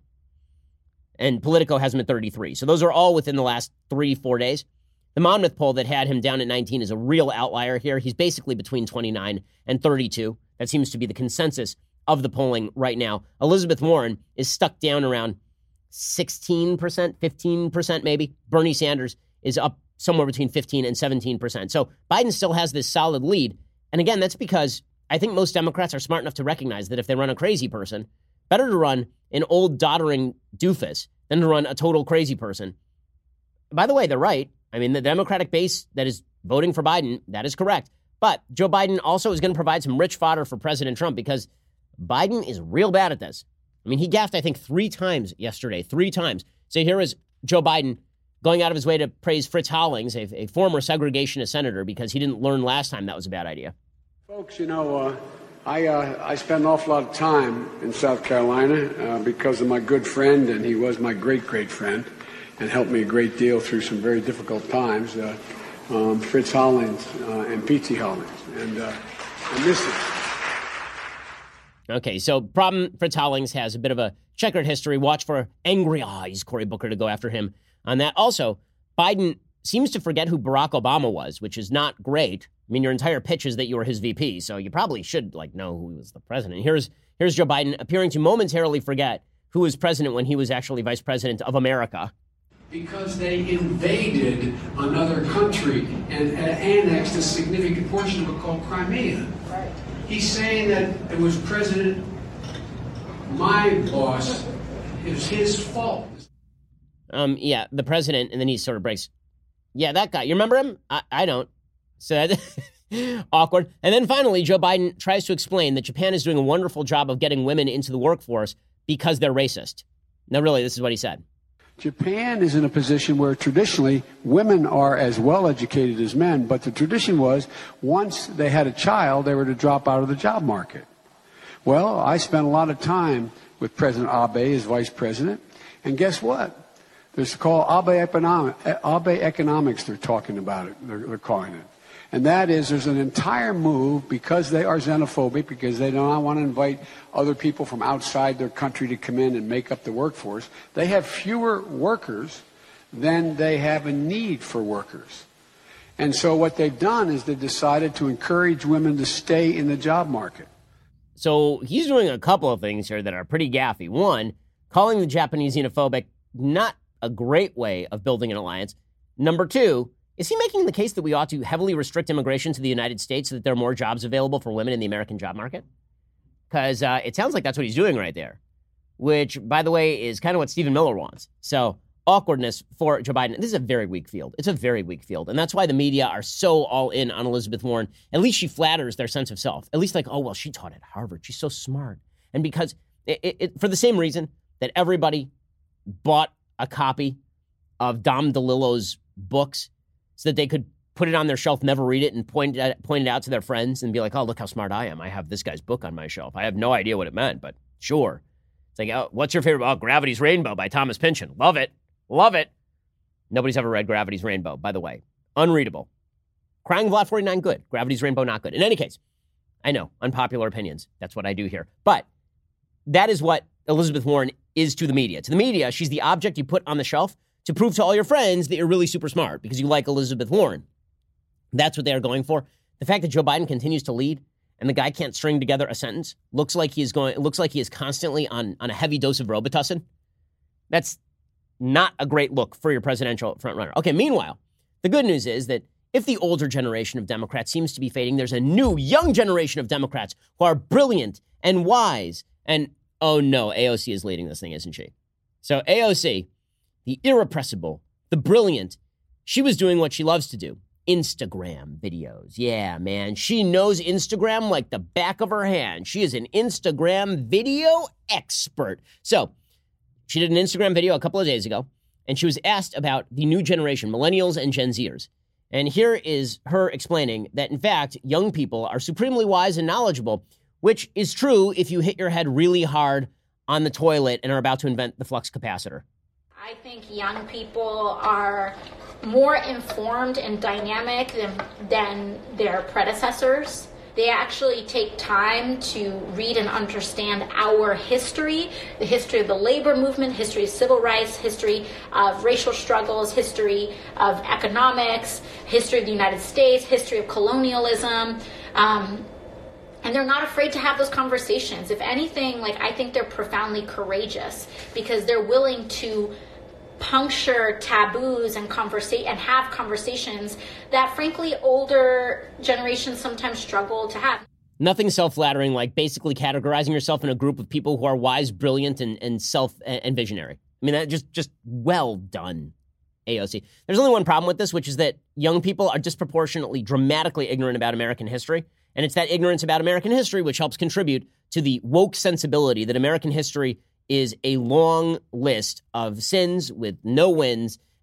And Politico has him at thirty-three. So those are all within the last three, four days. The Monmouth poll that had him down at nineteen is a real outlier here. He's basically between twenty-nine and thirty-two. That seems to be the consensus of the polling right now. Elizabeth Warren is stuck down around sixteen percent, fifteen percent maybe. Bernie Sanders is up somewhere between fifteen and seventeen percent. So Biden still has this solid lead. And again, that's because I think most Democrats are smart enough to recognize that if they run a crazy person, better to run an old doddering doofus than to run a total crazy person. By the way, they're right. I mean, the Democratic base that is voting for Biden, that is correct. But Joe Biden also is going to provide some rich fodder for President Trump because Biden is real bad at this. I mean, he gaffed, I think, three times yesterday, three times. So here is Joe Biden going out of his way to praise Fritz Hollings, a, a former segregationist senator, because he didn't learn last time that was a bad idea. Folks, you know, uh, I uh, I spent an awful lot of time in South Carolina uh, because of my good friend, and he was my great-great friend, and helped me a great deal through some very difficult times, uh, um, Fritz Hollings uh, and P T Hollings. And uh, I miss him. Okay, so problem, Fritz Hollings has a bit of a checkered history. Watch for angry eyes, Cory Booker, to go after him on that. Also, Biden seems to forget who Barack Obama was, which is not great. I mean, your entire pitch is that you were his V P, so you probably should, like, know who was the president. Here's here's Joe Biden appearing to momentarily forget who was president when he was actually vice president of America. Because they invaded another country and uh, annexed a significant portion of it called Crimea. Right. He's saying that it was President, my boss, it was his fault. Um, yeah, the president, and then he sort of breaks. Yeah, that guy. You remember him? I, I don't. So that awkward. And then finally, Joe Biden tries to explain that Japan is doing a wonderful job of getting women into the workforce because they're racist. No, really, this is what he said. Japan is in a position where traditionally women are as well educated as men, but the tradition was once they had a child, they were to drop out of the job market. Well, I spent a lot of time with President Abe as vice president, and guess what? There's called Abe, economic, Abe economics, they're talking about it, they're, they're calling it. And that is, there's an entire move, because they are xenophobic, because they do not want to invite other people from outside their country to come in and make up the workforce. They have fewer workers than they have a need for workers. And so what they've done is they've decided to encourage women to stay in the job market. So he's doing a couple of things here that are pretty gaffy. One, calling the Japanese xenophobic, not a great way of building an alliance. Number two, is he making the case that we ought to heavily restrict immigration to the United States so that there are more jobs available for women in the American job market? Because uh, it sounds like that's what he's doing right there, which, by the way, is kind of what Stephen Miller wants. So awkwardness for Joe Biden. This is a very weak field. It's a very weak field. And that's why the media are so all in on Elizabeth Warren. At least she flatters their sense of self. At least like, oh, well, she taught at Harvard. She's so smart. And because it, it, it, for the same reason that everybody bought a copy of Dom DeLillo's books so that they could put it on their shelf, never read it, and point it, point it out to their friends and be like, oh, look how smart I am. I have this guy's book on my shelf. I have no idea what it meant, but sure. It's like, oh, what's your favorite? Oh, Gravity's Rainbow by Thomas Pynchon. Love it. Love it. Nobody's ever read Gravity's Rainbow, by the way. Unreadable. Crying of Lot forty-nine, good. Gravity's Rainbow, not good. In any case, I know, unpopular opinions. That's what I do here. But that is what Elizabeth Warren is to the media. To the media, she's the object you put on the shelf to prove to all your friends that you're really super smart because you like Elizabeth Warren. That's what they are going for. The fact that Joe Biden continues to lead and the guy can't string together a sentence looks like he is going. It looks like he is constantly on, on a heavy dose of Robitussin. That's not a great look for your presidential frontrunner. Okay, meanwhile, the good news is that if the older generation of Democrats seems to be fading, there's a new, young generation of Democrats who are brilliant and wise. And, oh no, A O C is leading this thing, isn't she? So A O C, the irrepressible, the brilliant, she was doing what she loves to do. Instagram videos. Yeah, man. She knows Instagram like the back of her hand. She is an Instagram video expert. So she did an Instagram video a couple of days ago, and she was asked about the new generation, millennials and Gen Zers. And here is her explaining that, in fact, young people are supremely wise and knowledgeable, which is true if you hit your head really hard on the toilet and are about to invent the flux capacitor. I think young people are more informed and dynamic than, than their predecessors. They actually take time to read and understand our history, the history of the labor movement, history of civil rights, history of racial struggles, history of economics, history of the United States, history of colonialism. Um, And they're not afraid to have those conversations. If anything, like, I think they're profoundly courageous because they're willing to puncture taboos and conversa- and have conversations that, frankly, older generations sometimes struggle to have. Nothing self-flattering like basically categorizing yourself in a group of people who are wise, brilliant, and, and self and visionary. I mean, that just just well done, A O C. There's only one problem with this, which is that young people are disproportionately, dramatically ignorant about American history. And it's that ignorance about American history which helps contribute to the woke sensibility that American history is a long list of sins with no wins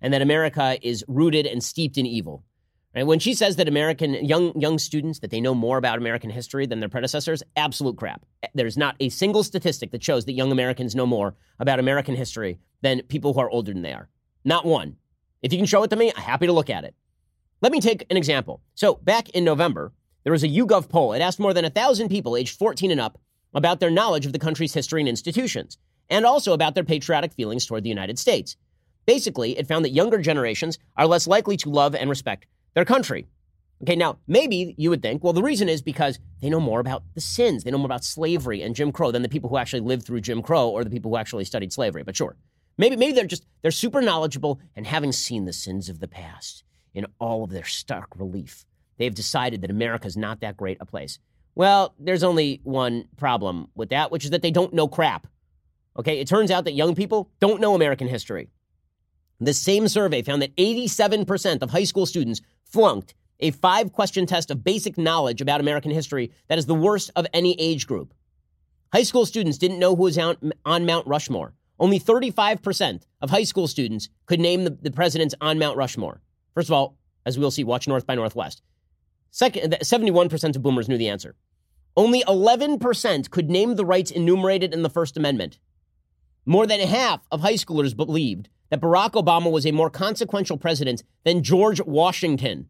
and that America is rooted and steeped in evil. Right? When she says that American young young students, that they know more about American history than their predecessors, absolute crap. There's not a single statistic that shows that young Americans know more about American history than people who are older than they are. Not one. If you can show it to me, I'm happy to look at it. Let me take an example. So back in November, there was a YouGov poll. It asked more than one thousand people aged fourteen and up about their knowledge of the country's history and institutions, and also about their patriotic feelings toward the United States. Basically, it found that younger generations are less likely to love and respect their country. Okay, now, maybe you would think, well, the reason is because they know more about the sins. They know more about slavery and Jim Crow than the people who actually lived through Jim Crow or the people who actually studied slavery. But sure, maybe maybe they're just, they're super knowledgeable, and having seen the sins of the past in all of their stark relief, they've decided that America's not that great a place. Well, there's only one problem with that, which is that they don't know crap. Okay, it turns out that young people don't know American history. The same survey found that eighty-seven percent of high school students flunked a five-question test of basic knowledge about American history that is the worst of any age group. High school students didn't know who was on Mount Rushmore. Only thirty-five percent of high school students could name the, the presidents on Mount Rushmore. First of all, as we'll see, watch North by Northwest. Second, seventy-one percent of boomers knew the answer. Only eleven percent could name the rights enumerated in the First Amendment. More than half of high schoolers believed that Barack Obama was a more consequential president than George Washington.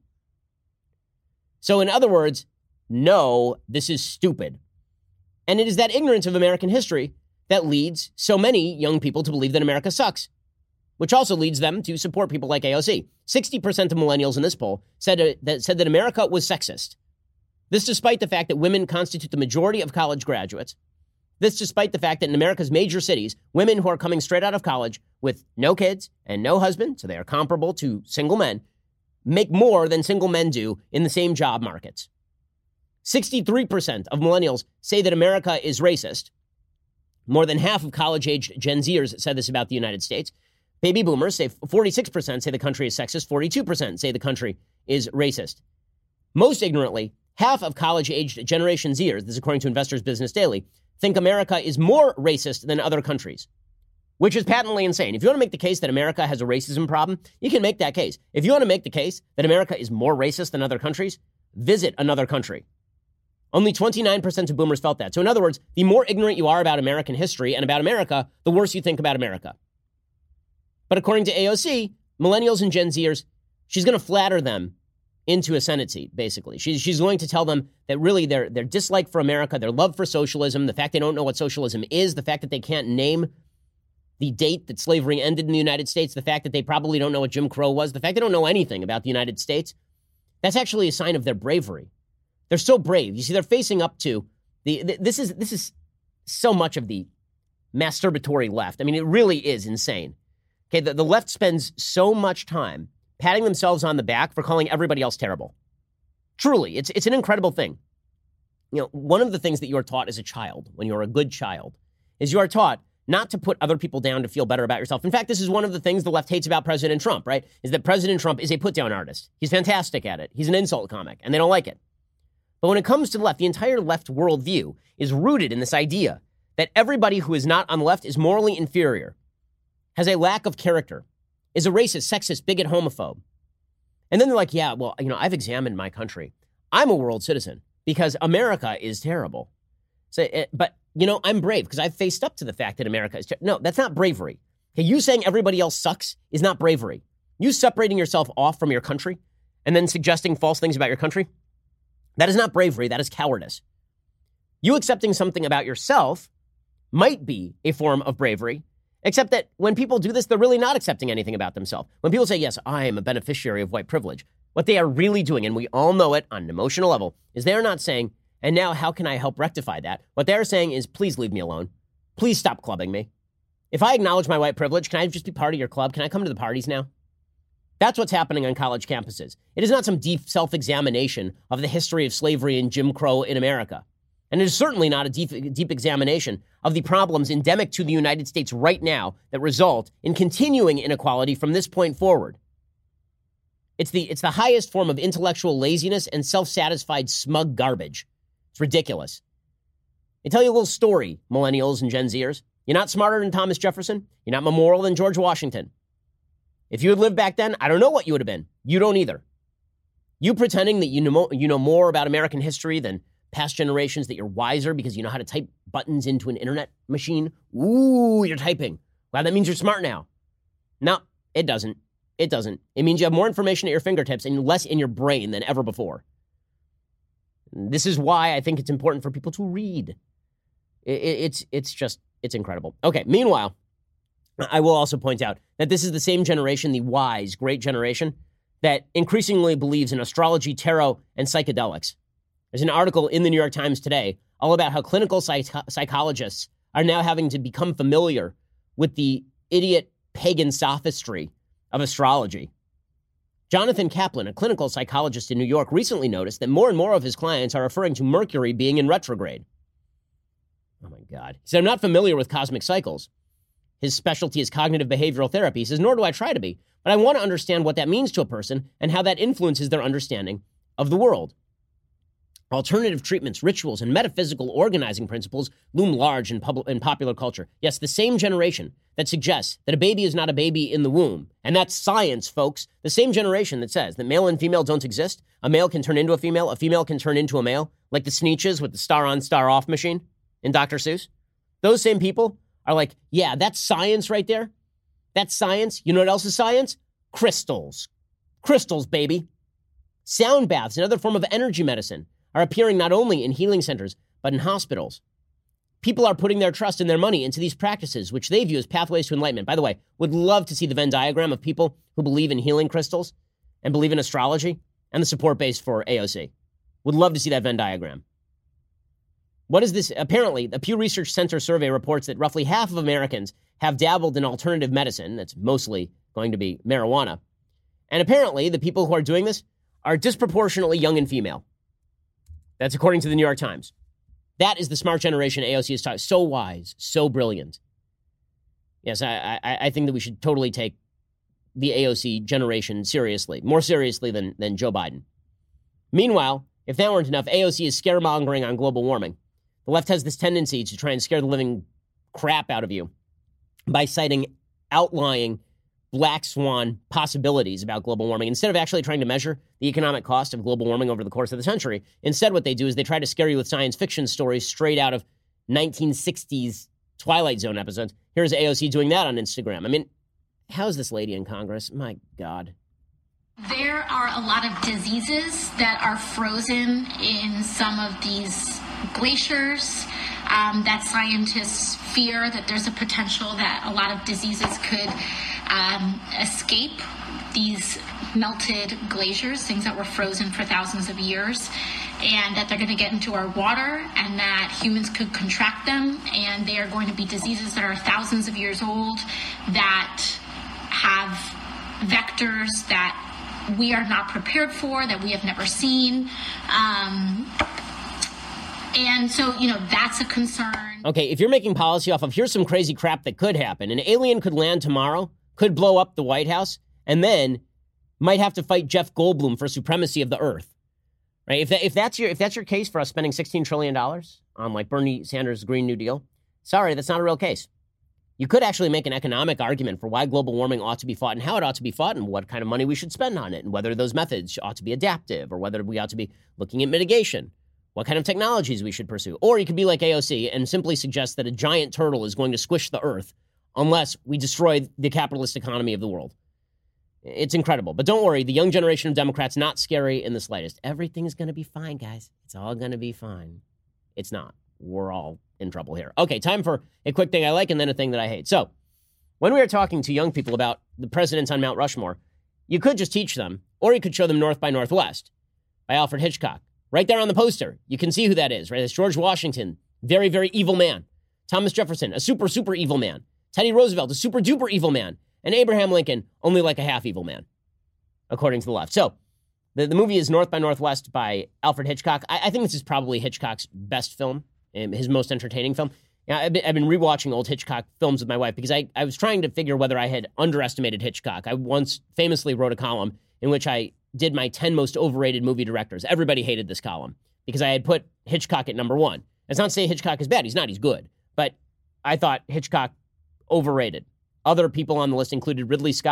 So in other words, no, this is stupid. And it is that ignorance of American history that leads so many young people to believe that America sucks, which also leads them to support people like A O C. sixty percent of millennials in this poll said, uh, that, said that America was sexist. This despite the fact that women constitute the majority of college graduates. This despite the fact that in America's major cities, women who are coming straight out of college with no kids and no husband, so they are comparable to single men, make more than single men do in the same job markets. sixty-three percent of millennials say that America is racist. More than half of college-aged Gen Zers said this about the United States. Baby boomers say forty-six percent say the country is sexist, forty-two percent say the country is racist. Most ignorantly, half of college-aged Generation Zers, this is according to Investors Business Daily, think America is more racist than other countries, which is patently insane. If you want to make the case that America has a racism problem, you can make that case. If you want to make the case that America is more racist than other countries, visit another country. Only twenty-nine percent of boomers felt that. So in other words, the more ignorant you are about American history and about America, the worse you think about America. But according to A O C, millennials and Gen Zers, she's going to flatter them into a Senate seat, basically. She's, she's going to tell them that really their, their dislike for America, their love for socialism, the fact they don't know what socialism is, the fact that they can't name the date that slavery ended in the United States, the fact that they probably don't know what Jim Crow was, the fact they don't know anything about the United States, that's actually a sign of their bravery. They're so brave. You see, they're facing up to the, the this is this is so much of the masturbatory left. I mean, it really is insane. Okay, the, the left spends so much time patting themselves on the back for calling everybody else terrible. Truly, it's it's an incredible thing. You know, one of the things that you are taught as a child, when you're a good child, is you are taught not to put other people down to feel better about yourself. In fact, this is one of the things the left hates about President Trump, right? Is that President Trump is a put-down artist. He's fantastic at it. He's an insult comic, and they don't like it. But when it comes to the left, the entire left worldview is rooted in this idea that everybody who is not on the left is morally inferior, has a lack of character, is a racist, sexist, bigot, homophobe. And then they're like, yeah, well, you know, I've examined my country. I'm a world citizen because America is terrible. So, but, you know, I'm brave because I've faced up to the fact that America is terrible. No, that's not bravery. Okay, you saying everybody else sucks is not bravery. You separating yourself off from your country and then suggesting false things about your country, that is not bravery. That is cowardice. You accepting something about yourself might be a form of bravery, except that when people do this, they're really not accepting anything about themselves. When people say, yes, I am a beneficiary of white privilege, what they are really doing, and we all know it on an emotional level, is they're not saying, and now how can I help rectify that? What they're saying is, please leave me alone. Please stop clubbing me. If I acknowledge my white privilege, can I just be part of your club? Can I come to the parties now? That's what's happening on college campuses. It is not some deep self-examination of the history of slavery and Jim Crow in America. And it is certainly not a deep, deep examination of the problems endemic to the United States right now that result in continuing inequality from this point forward. It's the, it's the highest form of intellectual laziness and self-satisfied smug garbage. It's ridiculous. I tell you a little story, millennials and Gen Zers. You're not smarter than Thomas Jefferson. You're not more moral than George Washington. If you had lived back then, I don't know what you would have been. You don't either. You pretending that you know, you know more about American history than past generations, that you're wiser because you know how to type buttons into an internet machine. Ooh, you're typing. Wow, that means you're smart now. No, it doesn't. It doesn't. It means you have more information at your fingertips and less in your brain than ever before. This is why I think it's important for people to read. It's, it's just, it's incredible. Okay, meanwhile, I will also point out that this is the same generation, the wise, great generation, that increasingly believes in astrology, tarot, and psychedelics. There's an article in the New York Times today all about how clinical psych- psychologists are now having to become familiar with the idiot pagan sophistry of astrology. Jonathan Kaplan, a clinical psychologist in New York, recently noticed that more and more of his clients are referring to Mercury being in retrograde. Oh, my God. He said, I'm not familiar with cosmic cycles. His specialty is cognitive behavioral therapy. He says, nor do I try to be, but I want to understand what that means to a person and how that influences their understanding of the world. Alternative treatments, rituals, and metaphysical organizing principles loom large in, pub- in popular culture. Yes, the same generation that suggests that a baby is not a baby in the womb. And that's science, folks. The same generation that says that male and female don't exist. A male can turn into a female. A female can turn into a male. Like the Sneetches with the star on, star off machine in Doctor Seuss. Those same people are like, yeah, that's science right there. That's science. You know what else is science? Crystals. Crystals, baby. Sound baths, another form of energy medicine, are appearing not only in healing centers, but in hospitals. People are putting their trust and their money into these practices, which they view as pathways to enlightenment. By the way, would love to see the Venn diagram of people who believe in healing crystals and believe in astrology and the support base for A O C. Would love to see that Venn diagram. What is this? Apparently, the Pew Research Center survey reports that roughly half of Americans have dabbled in alternative medicine. That's mostly going to be marijuana. And apparently, the people who are doing this are disproportionately young and female. That's according to the New York Times. That is the smart generation A O C is taught. So wise, so brilliant. Yes, I, I, I think that we should totally take the A O C generation seriously, more seriously than, than Joe Biden. Meanwhile, if that weren't enough, A O C is scaremongering on global warming. The left has this tendency to try and scare the living crap out of you by citing outlying black swan possibilities about global warming. Instead of actually trying to measure the economic cost of global warming over the course of the century, instead what they do is they try to scare you with science fiction stories straight out of nineteen sixties Twilight Zone episodes. Here's A O C doing that on Instagram. I mean, how's this lady in Congress? My God. There are a lot of diseases that are frozen in some of these glaciers, um, that scientists fear that there's a potential that a lot of diseases could um, escape these melted glaciers, things that were frozen for thousands of years, and that they're going to get into our water and that humans could contract them, and they are going to be diseases that are thousands of years old, that have vectors that we are not prepared for, that we have never seen. Um, and so, you know, that's a concern. Okay, if you're making policy off of here's some crazy crap that could happen, an alien could land tomorrow, could blow up the White House, and then might have to fight Jeff Goldblum for supremacy of the earth. Right? If that, if that's your if that's your case for us spending sixteen trillion dollars on like Bernie Sanders' Green New Deal, sorry, that's not a real case. You could actually make an economic argument for why global warming ought to be fought and how it ought to be fought and what kind of money we should spend on it and whether those methods ought to be adaptive or whether we ought to be looking at mitigation, what kind of technologies we should pursue. Or you could be like A O C and simply suggest that a giant turtle is going to squish the earth unless we destroy the capitalist economy of the world. It's incredible. But don't worry, the young generation of Democrats, not scary in the slightest. Everything's going to be fine, guys. It's all going to be fine. It's not. We're all in trouble here. Okay, time for a quick thing I like and then a thing that I hate. So when we are talking to young people about the presidents on Mount Rushmore, you could just teach them, or you could show them North by Northwest by Alfred Hitchcock. Right there on the poster, you can see who that is, right? That's George Washington, very, very evil man. Thomas Jefferson, a super, super evil man. Teddy Roosevelt, a super duper evil man. And Abraham Lincoln, only like a half evil man, according to the left. So the, the movie is North by Northwest by Alfred Hitchcock. I, I think this is probably Hitchcock's best film, his most entertaining film. Yeah, I've been, I've been rewatching old Hitchcock films with my wife because I, I was trying to figure whether I had underestimated Hitchcock. I once famously wrote a column in which I did my ten most overrated movie directors. Everybody hated this column because I had put Hitchcock at number one. It's not to say Hitchcock is bad. He's not. He's good. But I thought Hitchcock overrated. Other people on the list included Ridley Scott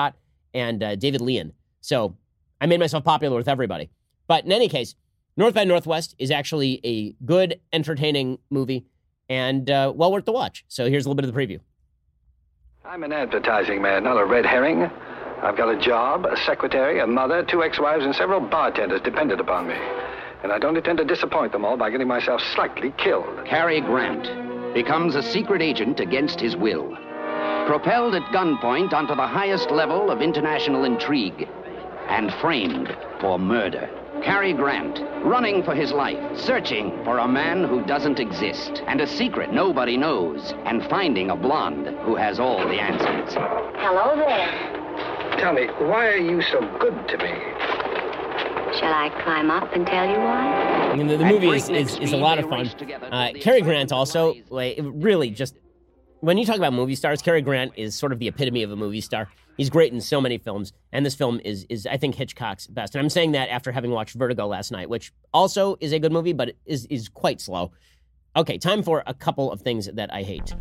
and uh, David Lean. So I made myself popular with everybody. But in any case, North by Northwest is actually a good, entertaining movie and uh, well worth the watch. So here's a little bit of the preview. I'm an advertising man, not a red herring. I've got a job, a secretary, a mother, two ex-wives, and several bartenders dependent upon me. And I don't intend to disappoint them all by getting myself slightly killed. Cary Grant becomes a secret agent against his will. Propelled at gunpoint onto the highest level of international intrigue and framed for murder. Cary Grant, running for his life, searching for a man who doesn't exist, and a secret nobody knows, and finding a blonde who has all the answers. Hello there. Tell me, why are you so good to me? Shall I climb up and tell you why? I mean, the, the movie is, is, is a lot of fun. Uh, Cary Grant also, like, really just, when you talk about movie stars, Cary Grant is sort of the epitome of a movie star. He's great in so many films, and this film is, is I think, Hitchcock's best. And I'm saying that after having watched Vertigo last night, which also is a good movie, but is is quite slow. Okay, time for a couple of things that I hate.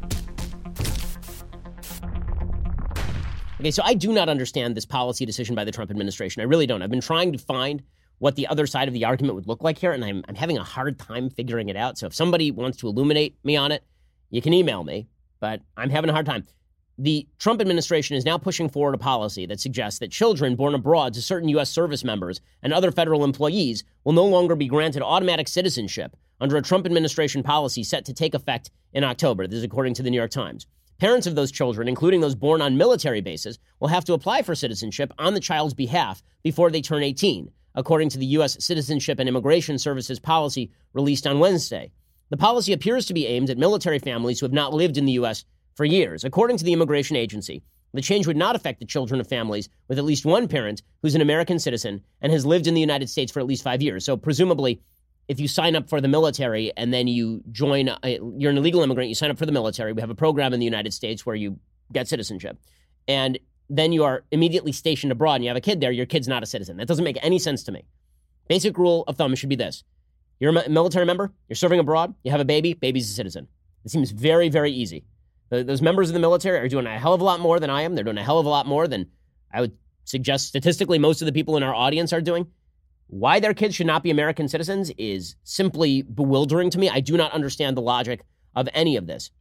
Okay, so I do not understand this policy decision by the Trump administration. I really don't. I've been trying to find what the other side of the argument would look like here, and I'm, I'm having a hard time figuring it out. So if somebody wants to illuminate me on it, you can email me, but I'm having a hard time. The Trump administration is now pushing forward a policy that suggests that children born abroad to certain U S service members and other federal employees will no longer be granted automatic citizenship under a Trump administration policy set to take effect in October. This is according to the New York Times. Parents of those children, including those born on military bases, will have to apply for citizenship on the child's behalf before they turn eighteen, according to the U S Citizenship and Immigration Services policy released on Wednesday. The policy appears to be aimed at military families who have not lived in the U S for years. According to the immigration agency, the change would not affect the children of families with at least one parent who's an American citizen and has lived in the United States for at least five years. So presumably, if you sign up for the military and then you join, uh, you're an illegal immigrant, you sign up for the military. We have a program in the United States where you get citizenship. And then you are immediately stationed abroad and you have a kid there, your kid's not a citizen. That doesn't make any sense to me. Basic rule of thumb should be this. You're a military member, you're serving abroad, you have a baby, baby's a citizen. It seems very, very easy. Those members of the military are doing a hell of a lot more than I am. They're doing a hell of a lot more than I would suggest statistically most of the people in our audience are doing. Why their kids should not be American citizens is simply bewildering to me. I do not understand the logic of any of this.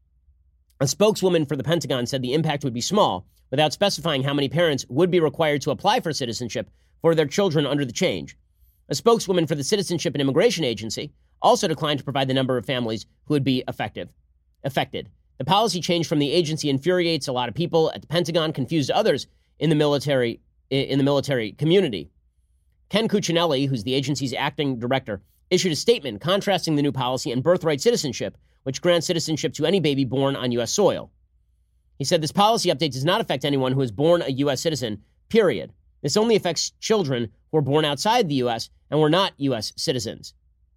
A spokeswoman for the Pentagon said the impact would be small, without specifying how many parents would be required to apply for citizenship for their children under the change. A spokeswoman for the Citizenship and Immigration Agency also declined to provide the number of families who would be effective, affected. The policy change from the agency infuriates a lot of people at the Pentagon, confused others in the military in the military community. Ken Cuccinelli, who's the agency's acting director, issued a statement contrasting the new policy and birthright citizenship, which grants citizenship to any baby born on U S soil. He said this policy update does not affect anyone who is born a U S citizen, period. This only affects children who are born outside the U S and were not U S citizens.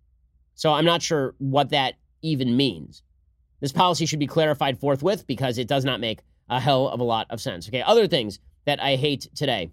So I'm not sure what that even means. This policy should be clarified forthwith because it does not make a hell of a lot of sense. Okay, other things that I hate today.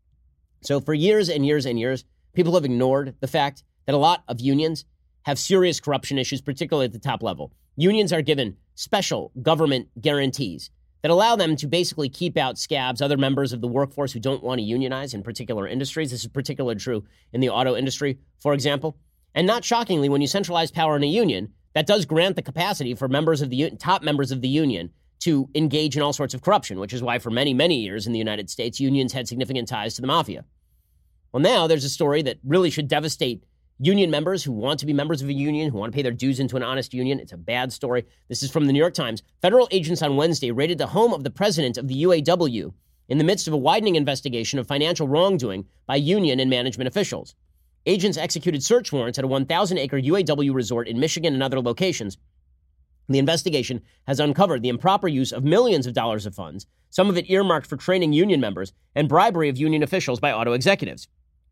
So for years and years and years, people have ignored the fact that a lot of unions have serious corruption issues, particularly at the top level. Unions are given special government guarantees that allow them to basically keep out scabs, other members of the workforce who don't want to unionize in particular industries. This is particularly true in the auto industry, for example. And not shockingly, when you centralize power in a union, that does grant the capacity for members of the top members of the union to engage in all sorts of corruption, which is why for many, many years in the United States, unions had significant ties to the mafia. Well, now there's a story that really should devastate union members who want to be members of a union, who want to pay their dues into an honest union. It's a bad story. This is from the New York Times. Federal agents on Wednesday raided the home of the president of the U A W in the midst of a widening investigation of financial wrongdoing by union and management officials. Agents executed search warrants at a one thousand acre U A W resort in Michigan and other locations. The investigation has uncovered the improper use of millions of dollars of funds, some of it earmarked for training union members, and bribery of union officials by auto executives.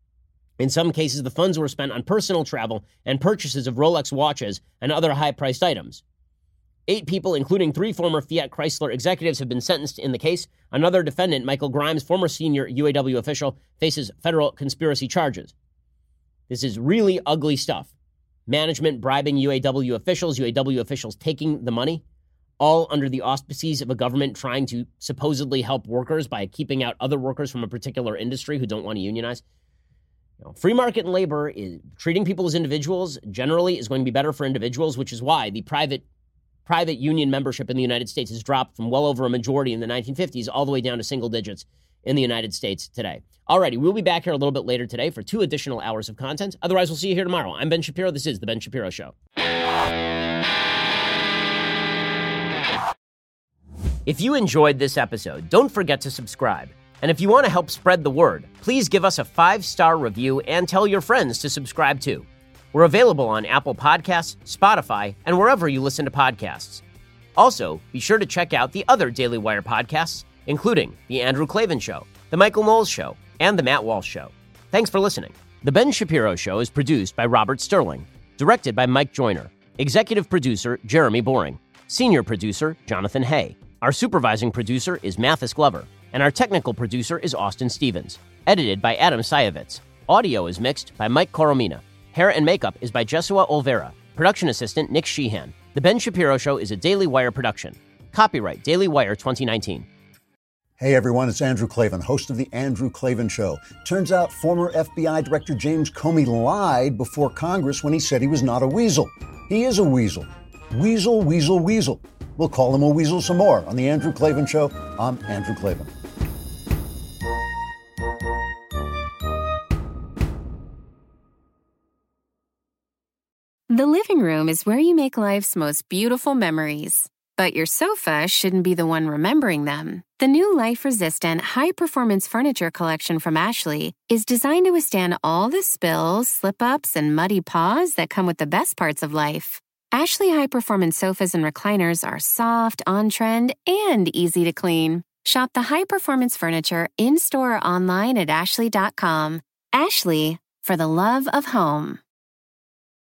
In some cases, the funds were spent on personal travel and purchases of Rolex watches and other high-priced items. Eight people, including three former Fiat Chrysler executives, have been sentenced in the case. Another defendant, Michael Grimes, former senior U A W official, faces federal conspiracy charges. This is really ugly stuff. Management bribing U A W officials, U A W officials taking the money. all under the auspices of a government trying to supposedly help workers by keeping out other workers from a particular industry who don't want to unionize. You know, free market and labor is treating people as individuals generally is going to be better for individuals, which is why the private private union membership in the United States has dropped from well over a majority in the nineteen fifties all the way down to single digits in the United States today. Alrighty, we'll be back here a little bit later today for two additional hours of content. Otherwise, we'll see you here tomorrow. I'm Ben Shapiro. This is The Ben Shapiro Show. If you enjoyed this episode, don't forget to subscribe. And if you want to help spread the word, please give us a five-star review and tell your friends to subscribe too. We're available on Apple Podcasts, Spotify, and wherever you listen to podcasts. Also, be sure to check out the other Daily Wire podcasts, including The Andrew Klavan Show, The Michael Knowles Show, and The Matt Walsh Show. Thanks for listening. The Ben Shapiro Show is produced by Robert Sterling, directed by Mike Joyner, executive producer Jeremy Boring, senior producer Jonathan Hay. Our supervising producer is Mathis Glover, and our technical producer is Austin Stevens, edited by Adam Sayevitz. Audio is mixed by Mike Coromina. Hair and makeup is by Jesua Olvera. Production assistant Nick Sheehan. The Ben Shapiro Show is a Daily Wire production. Copyright Daily Wire twenty nineteen. Hey everyone, it's Andrew Klavan, host of The Andrew Klavan Show. Turns out former F B I Director James Comey lied before Congress when he said he was not a weasel. He is a weasel. Weasel, weasel, weasel. We'll call him a weasel some more on The Andrew Klavan Show. I'm Andrew Klavan. The living room is where you make life's most beautiful memories. But your sofa shouldn't be the one remembering them. The new life-resistant, high-performance furniture collection from Ashley is designed to withstand all the spills, slip-ups, and muddy paws that come with the best parts of life. Ashley high-performance sofas and recliners are soft, on-trend, and easy to clean. Shop the high-performance furniture in-store or online at ashley dot com. Ashley, for the love of home.